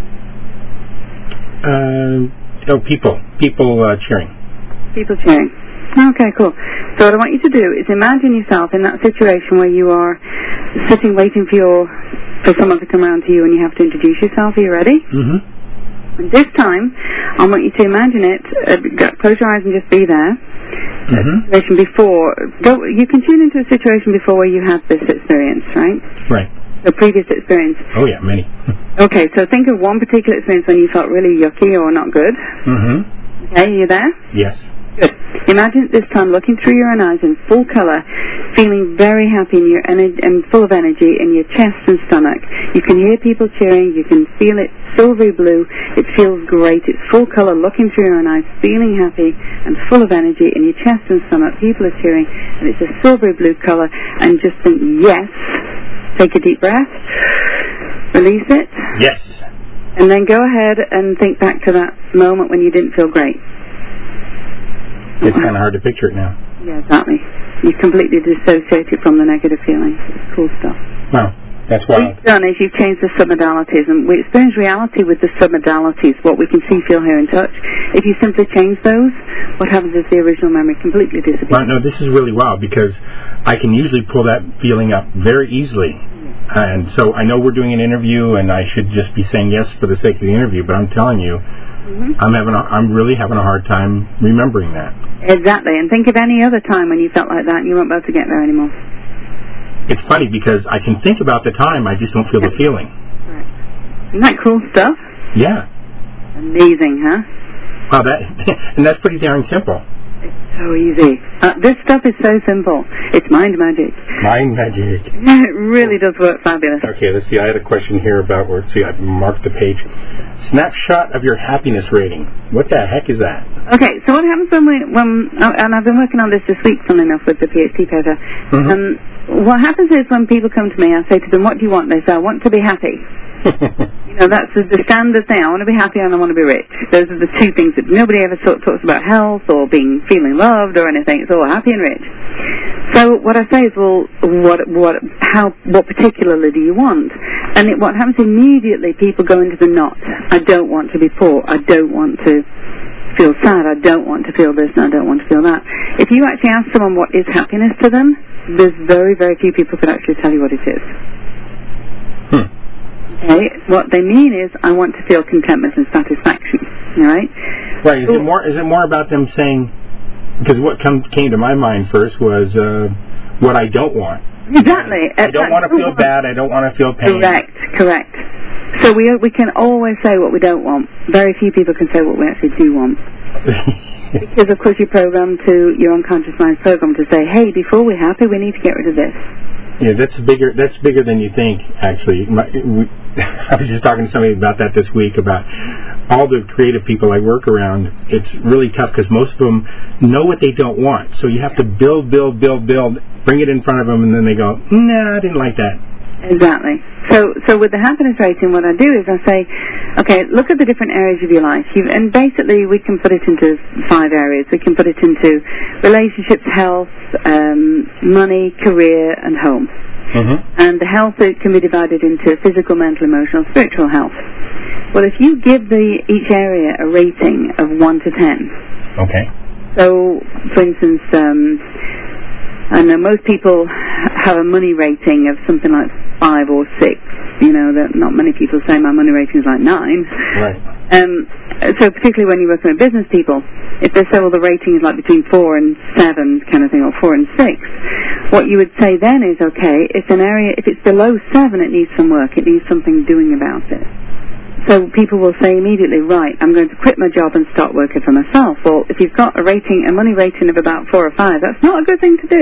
People cheering. People cheering. Okay, cool. So what I want you to do is imagine yourself in that situation where you are sitting waiting for someone to come around to you and you have to introduce yourself. Are you ready? Mm-hmm. And this time, I want you to imagine it. Close your eyes and just be there. Mm-hmm. Situation before. You can tune into a situation before where you had this experience, right? Right. The previous experience. Oh yeah, many. Okay, so think of one particular experience when you felt really yucky or not good. Mm-hmm. Okay, are you there? Yes. Good. Imagine at this time looking through your own eyes in full colour, feeling very happy in your and full of energy in your chest and stomach. You can hear people cheering. You can feel it silvery blue. It feels great. It's full colour, looking through your own eyes, feeling happy and full of energy in your chest and stomach. People are cheering, and it's a silvery blue colour. And just think, yes. Take a deep breath. Release it. Yes. And then go ahead and think back to that moment when you didn't feel great. It's kind of hard to picture it now. Yeah, exactly. You completely dissociate it from the negative feelings. It's cool stuff. Wow, that's wild. What you've done is you've changed the submodalities, and we experience reality with the submodalities, what we can see, feel, hear, and touch. If you simply change those, what happens is the original memory completely disappears. Well, no, this is really wild because I can usually pull that feeling up very easily. And so I know we're doing an interview, and I should just be saying yes for the sake of the interview, but I'm telling you, I'm really having a hard time remembering that. Exactly, and think of any other time when you felt like that and you weren't able to get there anymore. It's funny because I can think about the time, I just don't feel the feeling. Right. Isn't that cool stuff? Yeah. Amazing, huh? Wow, and that's pretty darn simple. It's so easy. This stuff is so simple. It's mind magic. Mind magic. It really does work fabulous. Okay, let's see. I had a question here about I marked the page. Snapshot of your happiness rating. What the heck is that? Okay, so what happens when and I've been working on this week, funnily enough, with the PhD paper. Mm-hmm. What happens is when people come to me, I say to them, what do you want? They say, I want to be happy. That's the standard thing. I want to be happy and I want to be rich. Those are the two things that nobody ever talks about health or feeling loved or anything. It's all happy and rich. So what I say is, well, what particularly do you want? And what happens immediately, people go into the knot. I don't want to be poor. I don't want to feel sad. I don't want to feel this and I don't want to feel that. If you actually ask someone what is happiness to them, there's very, very few people who can actually tell you what it is. Okay, what they mean is, I want to feel contentment and satisfaction. All right. Right. Is it more about them saying? Because what came to my mind first was what I don't want. Exactly. I don't want to feel bad. I don't want to feel pain. Correct. So we can always say what we don't want. Very few people can say what we actually do want. Because of course you're programmed to your unconscious mind's programmed to say, hey, before we're happy, we need to get rid of this. Yeah, that's bigger than you think, actually. I was just talking to somebody about that this week, about all the creative people I work around. It's really tough because most of them know what they don't want. So you have to build, bring it in front of them, and then they go, nah, I didn't like that. Exactly. So with the happiness rating, what I do is I say, okay, look at the different areas of your life. And basically we can put it into 5 areas. We can put it into relationships, health, money, career, and home. Mm-hmm. And the health can be divided into physical, mental, emotional, spiritual health. Well, if you give each area a rating of 1 to 10. Okay. So, for instance, I know most people have a money rating of something like 5 or 6. That not many people say my money rating is like 9. Right. So particularly when you're working with business people, if they say, well, the rating is like between 4 and 7 kind of thing, or 4 and 6, what you would say then is, okay, it's an area, if it's below 7, it needs some work. It needs something doing about it. So people will say immediately, right, I'm going to quit my job and start working for myself. Well, if you've got a money rating of about 4 or 5, that's not a good thing to do.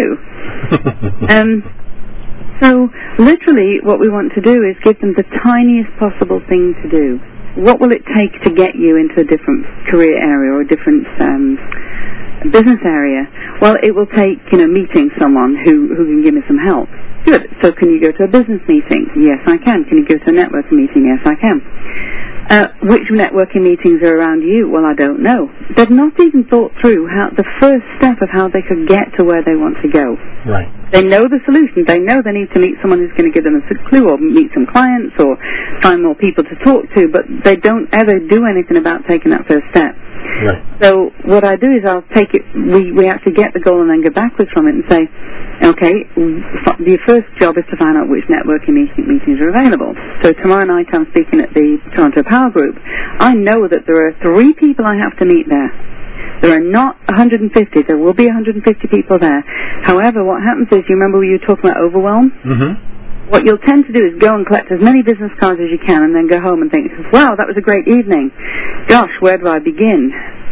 So literally what we want to do is give them the tiniest possible thing to do. What will it take to get you into a different career area or a different business area? Well, it will take, meeting someone who can give me some help. Good. So can you go to a business meeting? Yes, I can. Can you go to a networking meeting? Yes, I can. Which networking meetings are around you? Well, I don't know. They've not even thought through the first step of how they could get to where they want to go. Right. They know the solution. They know they need to meet someone who's going to give them a clue, or meet some clients, or find more people to talk to, but they don't ever do anything about taking that first step. Right. So what I do is I'll take it, we actually get the goal and then go backwards from it and say, okay, the first job is to find out which networking meetings are available. So tomorrow night I'm speaking at the Toronto Power Group. I know that there are 3 people I have to meet there. There are not 150. There will be 150 people there. However, what happens is, you remember you were talking about overwhelm? Mm-hmm. What you'll tend to do is go and collect as many business cards as you can and then go home and think, wow, that was a great evening. Gosh, where do I begin?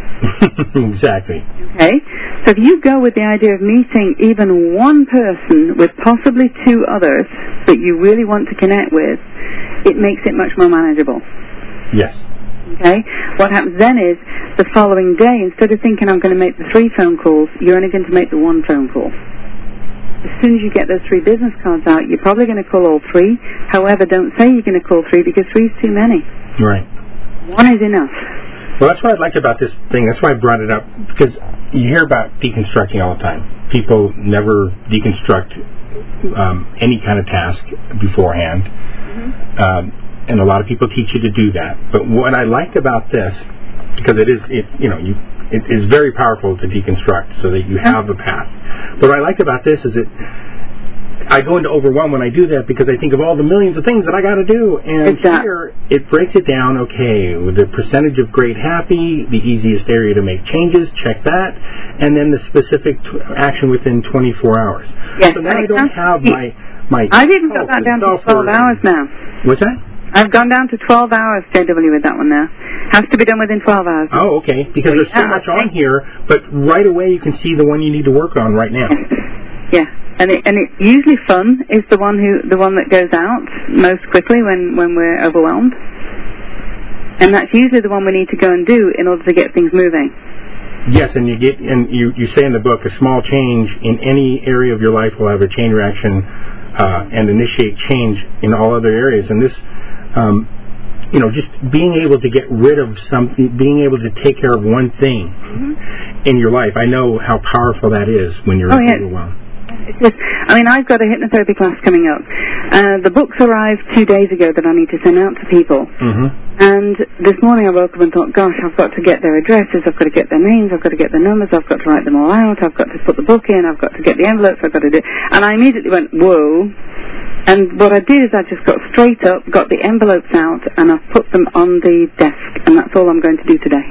Exactly. Okay? So if you go with the idea of meeting even one person with possibly 2 others that you really want to connect with, it makes it much more manageable. Yes. Okay? What happens then is, the following day, instead of thinking I'm going to make the 3 phone calls, you're only going to make the 1 phone call. As soon as you get those 3 business cards out, you're probably going to call all 3. However, don't say you're going to call 3, because 3 is too many. Right. 1 is enough. Well, that's what I liked about this thing. That's why I brought it up, because you hear about deconstructing all the time. People never deconstruct any kind of task beforehand. Mm-hmm. And a lot of people teach you to do that. But what I liked about this, because it is very powerful to deconstruct so that you have a path. But what I liked about this is that I go into overwhelm when I do that, because I think of all the millions of things that I got to do. And here, it breaks it down, okay, with the percentage of great happy, the easiest area to make changes, check that, and then the specific action within 24 hours. Yes, so now I don't have my I've even got that down to 12 hours now. What's that? I've gone down to 12 hours, JW, with that one now. Has to be done within 12 hours. Oh, okay. Because there's so much on here, but right away you can see the one you need to work on right now. Yeah, and it usually fun is the one that goes out most quickly when we're overwhelmed, and that's usually the one we need to go and do in order to get things moving. Yes, and you say in the book, a small change in any area of your life will have a chain reaction and initiate change in all other areas. And this, just being able to get rid of something, being able to take care of one thing in your life, I know how powerful that is when you're overwhelmed. It's just, I've got a hypnotherapy class coming up. The books arrived 2 days ago that I need to send out to people. Mm-hmm. And this morning I woke up and thought, gosh, I've got to get their addresses, I've got to get their names, I've got to get their numbers, I've got to write them all out, I've got to put the book in, I've got to get the envelopes, I've got to do... And I immediately went, whoa. And what I did is I just got straight up, got the envelopes out, and I've put them on the desk. And that's all I'm going to do today.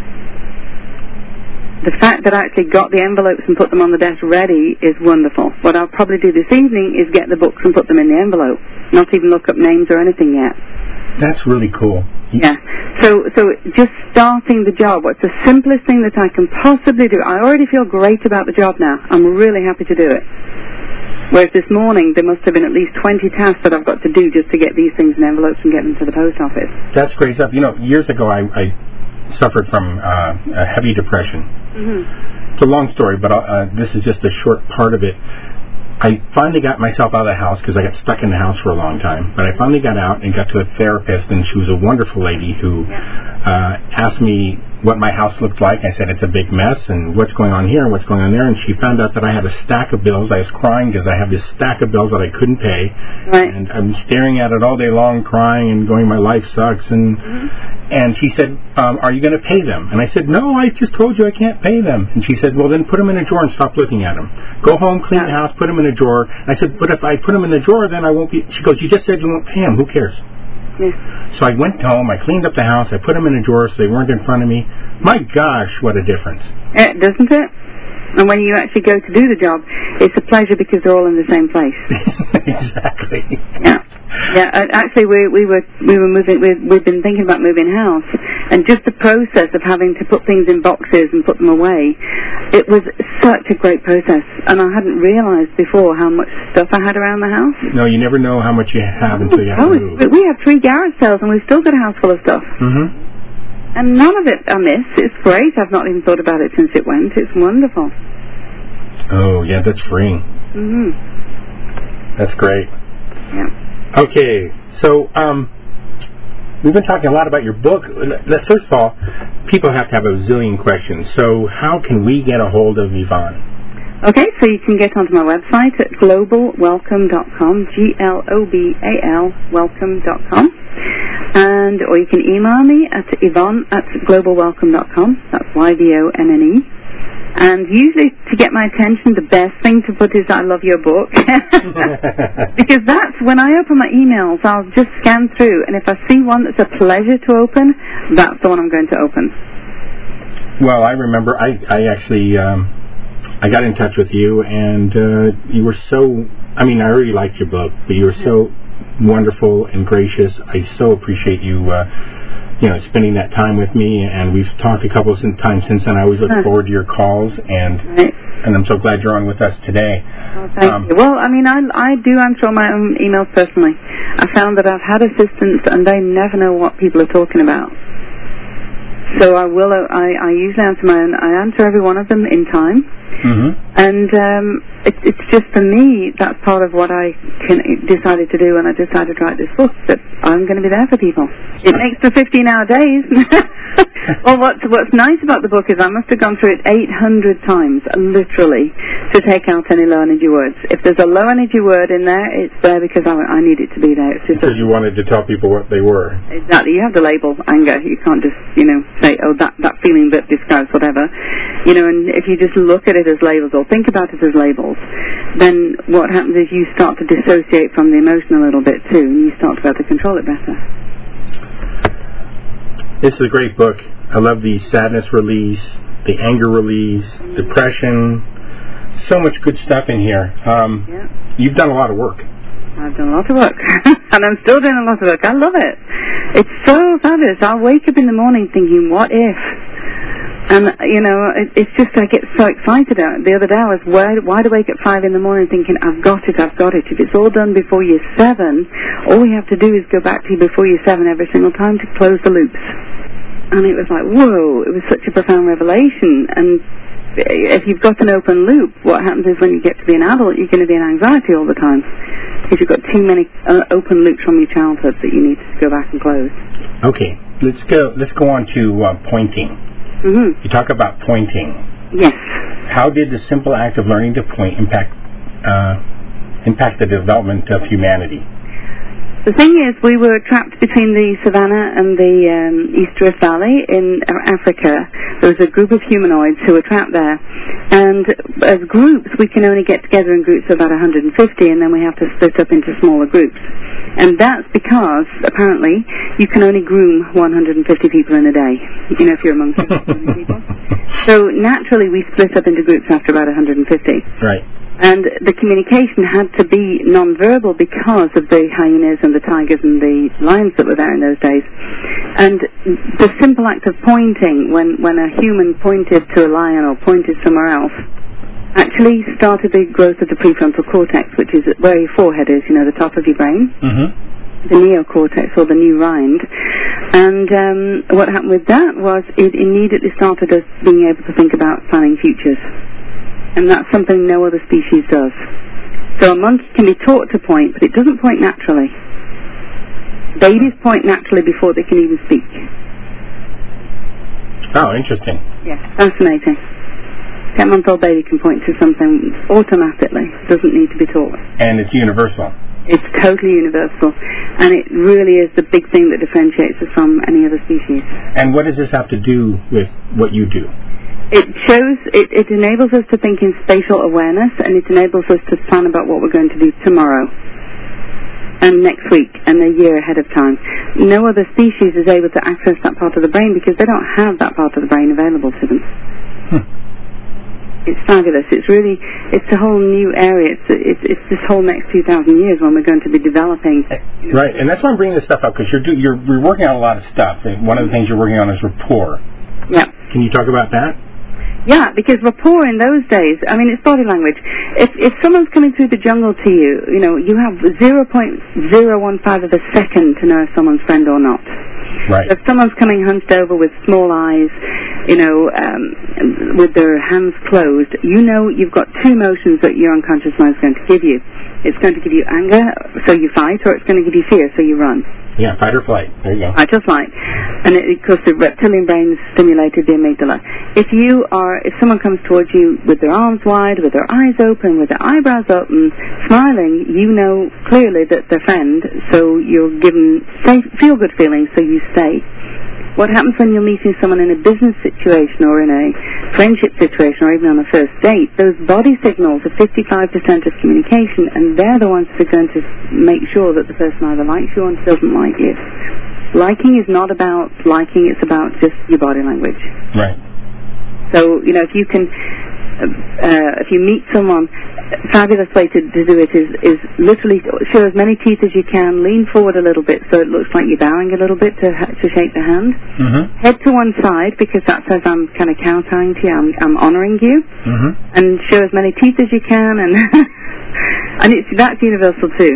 The fact that I actually got the envelopes and put them on the desk ready is wonderful. What I'll probably do this evening is get the books and put them in the envelope. Not even look up names or anything yet. That's really cool. Yeah. So just starting the job, what's the simplest thing that I can possibly do? I already feel great about the job now. I'm really happy to do it. Whereas this morning, there must have been at least 20 tasks that I've got to do just to get these things in envelopes and get them to the post office. That's great stuff. Years ago, I suffered from a heavy depression. Mm-hmm. It's a long story, but this is just a short part of it. I finally got myself out of the house because I got stuck in the house for a long time. But I finally got out and got to a therapist, and she was a wonderful lady who asked me what my house looked like. I said, it's a big mess, and what's going on here and what's going on there. And she found out that I had a stack of bills. I was crying because I have this stack of bills that I couldn't pay. Right. And I'm staring at it all day long, crying and going, my life sucks. And she said, are you going to pay them? And I said, no, I just told you I can't pay them. And she said, well, then put them in a drawer and stop looking at them. Go home, clean the house, put them in a drawer. And I said, but if I put them in the drawer, then I won't be... She goes, you just said you won't pay them. Who cares? Yeah. So I went home, I cleaned up the house, I put them in a drawer so they weren't in front of me. My gosh, what a difference. Doesn't it? And when you actually go to do the job, it's a pleasure because they're all in the same place. Exactly. Yeah. Yeah. Actually, we were moving. We've been thinking about moving house, and just the process of having to put things in boxes and put them away, it was such a great process. And I hadn't realized before how much stuff I had around the house. No, you never know how much you have until you have to move. We have 3 garage sales, and we've still got a house full of stuff. Mm-hmm. And none of it I miss. It's great. I've not even thought about it since it went. It's wonderful. Oh, yeah, that's freeing. Mm-hmm. That's great. Yeah. Okay, so we've been talking a lot about your book. First of all, people have to have a zillion questions. So how can we get a hold of Yvonne? Okay, so you can get onto my website at globalwelcome.com, Global welcome.com, or you can email me at Yvonne@globalwelcome.com. That's YVONNE. And usually, to get my attention, the best thing to put is "I love your book," because that's when I open my emails. I'll just scan through, and if I see one that's a pleasure to open, that's the one I'm going to open. Well, I remember I actually I got in touch with you, and you were so. I mean, I already liked your book, but you were so wonderful and gracious. I so appreciate you. Spending that time with me, and we've talked a couple of times since then. I always look forward to your calls, and I'm so glad you're on with us today. Oh, thank you. Well, I mean, I do answer all my own emails personally. I found that I've had assistants, and they never know what people are talking about. So I usually answer I answer every one of them in time. Mm-hmm. And it's just, for me, that's part of what I decided to do when I decided to write this book, that I'm going to be there for people. It makes for 15-hour days. Well, what's nice about the book is I must have gone through it 800 times, literally, to take out any low-energy words. If there's a low-energy word in there, it's there because I need it to be there. It's just because you wanted to tell people what they were. Exactly. You have to label anger. You can't just, say, oh, that feeling that describes whatever. And if you just look at it as labels or think about it as labels, then what happens is you start to dissociate from the emotion a little bit too, and you start to be able to control it better. This is a great book. I love the sadness release, the anger release, depression. So much good stuff in here. You've done a lot of work. I've done a lot of work, and I'm still doing a lot of work. I love it. It's so fabulous. I'll wake up in the morning thinking, what if? And, it's just, I get so excited. The other day I was wide awake at 5 in the morning thinking, I've got it. If it's all done before you're 7, all we have to do is go back to before you're 7 every single time to close the loops. And it was like, whoa, it was such a profound revelation. And if you've got an open loop, what happens is when you get to be an adult, you're going to be in anxiety all the time. Because you've got too many open loops from your childhood that you need to go back and close. Okay, let's go on to pointing. Mm-hmm. You talk about pointing. Yes. How did the simple act of learning to point impact the development of humanity? The thing is, we were trapped between the savannah and the East Rift Valley in Africa. There was a group of humanoids who were trapped there. And as groups, we can only get together in groups of about 150, and then we have to split up into smaller groups. And that's because, apparently, you can only groom 150 people in a day, if you're among 150 people. So naturally, we split up into groups after about 150. Right. And the communication had to be non-verbal because of the hyenas and the tigers and the lions that were there in those days. And the simple act of pointing, when a human pointed to a lion or pointed somewhere else, actually started the growth of the prefrontal cortex, which is where your forehead is, the top of your brain. Mm-hmm. The neocortex, or the new rind. And what happened with that was it immediately started us being able to think about planning futures. And that's something no other species does. So a monkey can be taught to point, but it doesn't point naturally. Babies point naturally before they can even speak. Oh, interesting. Yes, fascinating. 10-month-old baby can point to something automatically. Doesn't need to be taught. And it's universal. It's totally universal. And it really is the big thing that differentiates us from any other species. And what does this have to do with what you do? It enables us to think in spatial awareness, and it enables us to plan about what we're going to do tomorrow and next week and a year ahead of time. No other species is able to access that part of the brain because they don't have that part of the brain available to them. It's fabulous. It's a whole new area. It's this whole next 2,000 years when we're going to be developing. Right, and that's why I'm bringing this stuff up, because you're working on a lot of stuff. One of the things you're working on is rapport. Yeah. Can you talk about that? Yeah, because rapport in those days, it's body language. If someone's coming through the jungle to you, you have 0.015 of a second to know if someone's friend or not. Right. If someone's coming hunched over with small eyes, with their hands closed, you know you've got two emotions that your unconscious mind is going to give you. It's going to give you anger, so you fight, or it's going to give you fear, so you run. Yeah, fight or flight. There you go. Fight or flight. And because the reptilian brain stimulated the amygdala. If someone comes towards you with their arms wide, with their eyes open, with their eyebrows open, smiling, you know clearly that they're friend, so you're given feel-good feelings, so you stay. What happens when you're meeting someone in a business situation or in a friendship situation or even on a first date? Those body signals are 55% of communication, and they're the ones that are going to make sure that the person either likes you or doesn't like you. Liking is not about liking, it's about just your body language. Right. So, if you can, if you meet someone, a fabulous way to do it is literally show as many teeth as you can, lean forward a little bit so it looks like you're bowing a little bit to shake the hand. Mm-hmm. Head to one side because that says I'm kind of kowtowing to you, I'm honouring you. Mm-hmm. And show as many teeth as you can, and and that's universal too.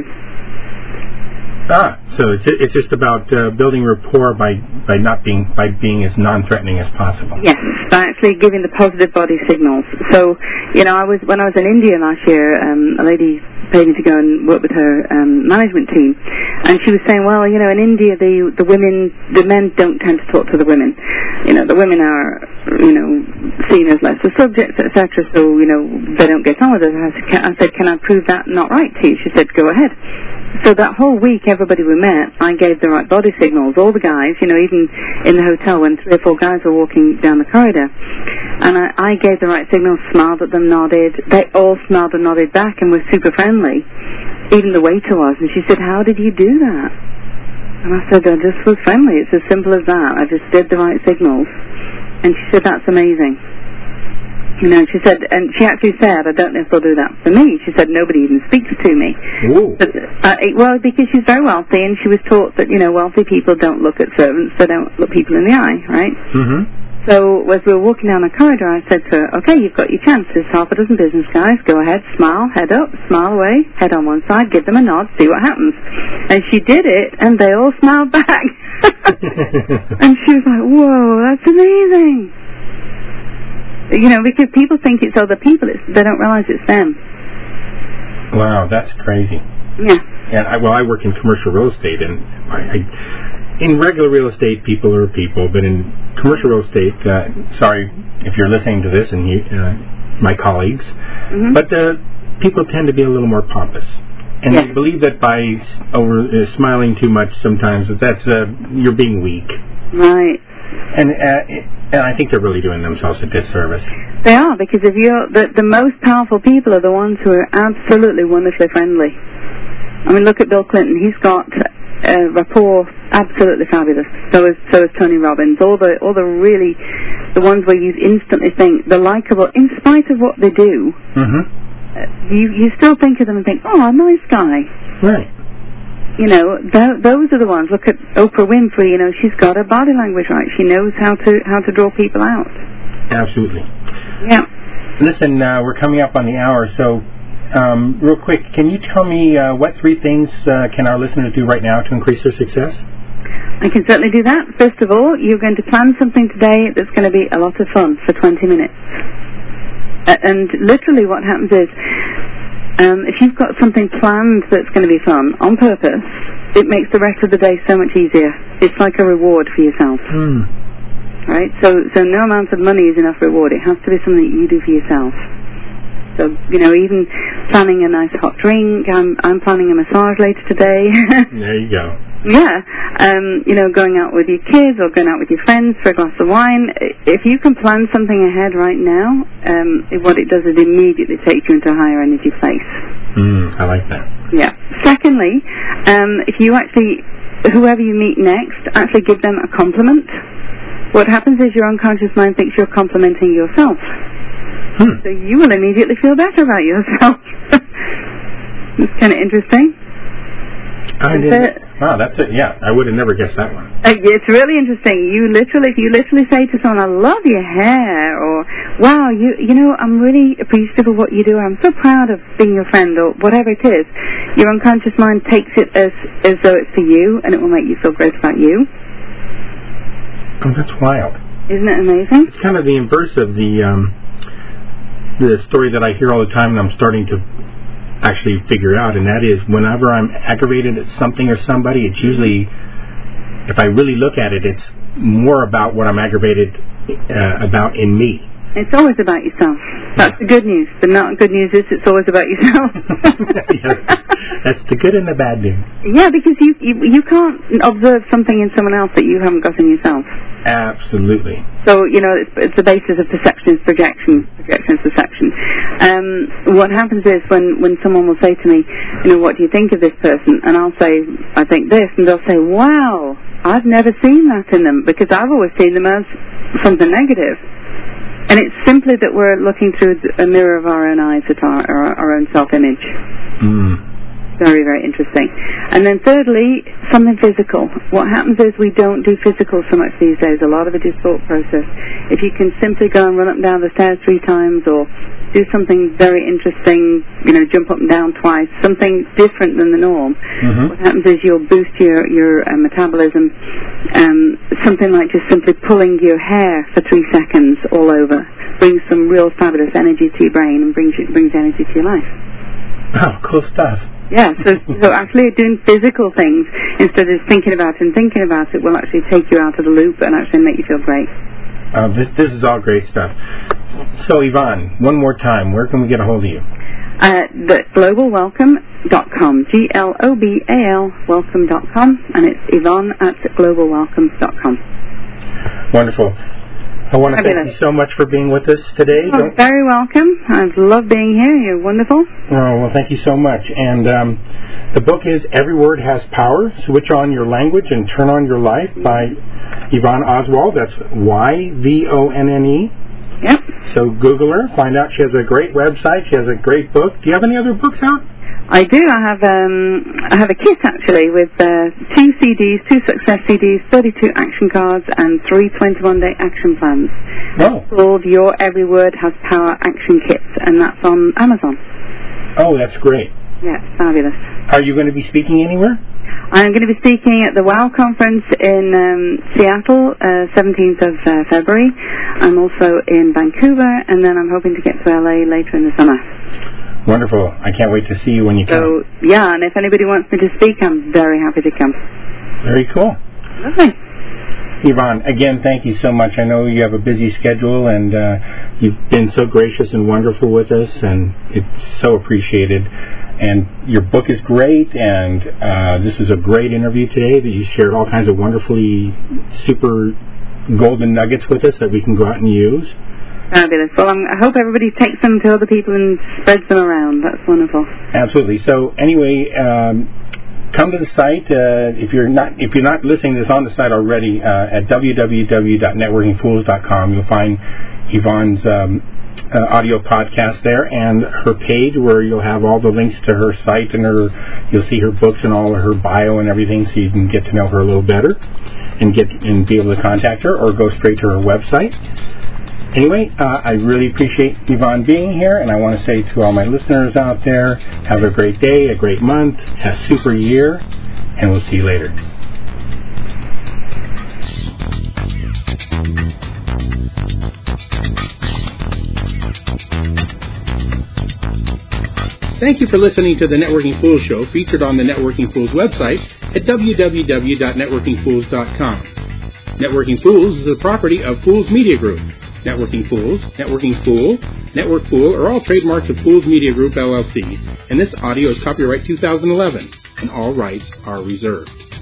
So it's just about building rapport by being as non-threatening as possible. Yes, by actually giving the positive body signals. So, when I was in India last year, a lady paid me to go and work with her management team, and she was saying, well, in India the men don't tend to talk to the women. The women are, seen as lesser subjects, etc. So, they don't get on with it. I said, can I prove that not right to you? She said, go ahead. So that whole week, everybody we met, I gave the right body signals. All the guys, even in the hotel when 3 or 4 guys were walking down the corridor, and I gave the right signals, smiled at them, nodded. They all smiled and nodded back and were super friendly. Even the waiter was, and she said, how did you do that? And I said, I just was friendly. It's as simple as that. I just did the right signals. And she said, that's amazing. She said, and she actually said, I don't know if they'll do that for me. She said, nobody even speaks to me. But, because she's very wealthy, and she was taught that, wealthy people don't look at servants, they don't look people in the eye, right? Mm-hmm. So as we were walking down the corridor, I said to her, okay, you've got your chance. There's half a dozen business guys. Go ahead, smile, head up, smile away, head on one side, give them a nod, see what happens. And she did it, and they all smiled back. And she was like, whoa, that's amazing. Because people think it's other people, they don't realize it's them. Wow, that's crazy. Yeah. And I work in commercial real estate, and in regular real estate, people are people, but in commercial real estate, sorry if you're listening to this and my colleagues, mm-hmm. but people tend to be a little more pompous. And they believe that by smiling too much sometimes, that's you're being weak. Right. And I think they're really doing themselves a disservice. They are, because if you're the most powerful people are the ones who are absolutely wonderfully friendly. I mean, look at Bill Clinton. He's got rapport absolutely fabulous. So is Tony Robbins. All the ones where you instantly think they're likable in spite of what they do. Mm-hmm. You still think of them and think, oh, a nice guy. Right. Those are the ones. Look at Oprah Winfrey. She's got her body language right. She knows how to draw people out. Absolutely. Yeah. Listen, we're coming up on the hour, so real quick, can you tell me what 3 things can our listeners do right now to increase their success? I can certainly do that. First of all, you're going to plan something today that's going to be a lot of fun for 20 minutes. And literally what happens is, if you've got something planned that's going to be fun on purpose, it makes the rest of the day so much easier. It's like a reward for yourself. Right? So no amount of money is enough reward. It has to be something that you do for yourself. So, even planning a nice hot drink. I'm planning a massage later today. There you go. Yeah. Going out with your kids or going out with your friends for a glass of wine. If you can plan something ahead right now, what it does is immediately takes you into a higher energy place. I like that. Yeah. Secondly, if you whoever you meet next, actually give them a compliment. What happens is your unconscious mind thinks you're complimenting yourself. So you will immediately feel better about yourself. It's kind of interesting. Wow, that's it. Yeah, I would have never guessed that one. It's really interesting. If you literally say to someone, I love your hair, or wow, I'm really appreciative of what you do, I'm so proud of being your friend, or whatever it is, your unconscious mind takes it as though it's for you, and it will make you feel great about you. Oh, that's wild. Isn't it amazing? It's kind of the inverse of the story that I hear all the time, and I'm starting to actually figure out, and that is whenever I'm aggravated at something or somebody, it's usually, if I really look at it, it's more about what I'm aggravated about in me. It's always about yourself. That's the good news. The not good news is it's always about yourself. Yeah, that's the good and the bad news. Yeah, because you can't observe something in someone else that you haven't got in yourself. Absolutely. So, it's the basis of perception is projection. Projection is perception. What happens is when someone will say to me, what do you think of this person? And I'll say, I think this. And they'll say, wow, I've never seen that in them, because I've always seen them as something negative. And it's simply that we're looking through a mirror of our own eyes at our own self-image. Very, very interesting. And then thirdly, something physical. What happens is we don't do physical so much these days. A lot of it is thought process. If you can simply go and run up and down the stairs 3 times, or do something very interesting, jump up and down twice, something different than the norm, what happens is you'll boost your metabolism. Something like just simply pulling your hair for 3 seconds all over brings some real fabulous energy to your brain and brings energy to your life. Oh, cool stuff. Yeah, so actually doing physical things instead of thinking about it will actually take you out of the loop and actually make you feel great. This is all great stuff. So, Yvonne, one more time, where can we get a hold of you? The globalwelcome.com, GLOBAL welcome.com, and it's Yvonne at globalwelcome.com. Wonderful. I want to thank you so much for being with us today. You're very welcome. I've loved being here. You're wonderful. Oh, well, thank you so much. And the book is Every Word Has Power, Switch On Your Language and Turn On Your Life by Yvonne Oswald. That's YVONNE. Yep. So Google her, find out. She has a great website. She has a great book. Do you have any other books out? I do. I have a kit actually with 2 CDs, 2 success CDs, 32 action cards, and 3 21-day action plans. Oh. It's called Your Every Word Has Power Action Kits, and that's on Amazon. Oh, that's great. Yeah, it's fabulous. Are you going to be speaking anywhere? I'm going to be speaking at the WOW conference in Seattle, 17th of February. I'm also in Vancouver, and then I'm hoping to get to LA later in the summer. Wonderful. I can't wait to see you when you come. So, yeah, and if anybody wants me to speak, I'm very happy to come. Very cool. Lovely. Yvonne, again, thank you so much. I know you have a busy schedule, and you've been so gracious and wonderful with us, and it's so appreciated. And your book is great, and this is a great interview today that you shared all kinds of wonderfully super golden nuggets with us that we can go out and use. Fabulous. Well, I hope everybody takes them to other people and spreads them around. That's wonderful. Absolutely. So anyway, come to the site. If you're not listening to this on the site already, at www.networkingfools.com, you'll find Yvonne's audio podcast there, and her page where you'll have all the links to her site, and you'll see her books and all of her bio and everything, so you can get to know her a little better and be able to contact her or go straight to her website. Anyway, I really appreciate Yvonne being here, and I want to say to all my listeners out there, have a great day, a great month, a super year, and we'll see you later. Thank you for listening to the Networking Fools Show, featured on the Networking Fools website at www.networkingfools.com. Networking Fools is the property of Fools Media Group. Networking Fools, Networking Fool, Network Fool are all trademarks of Fools Media Group, LLC, and this audio is copyright 2011, and all rights are reserved.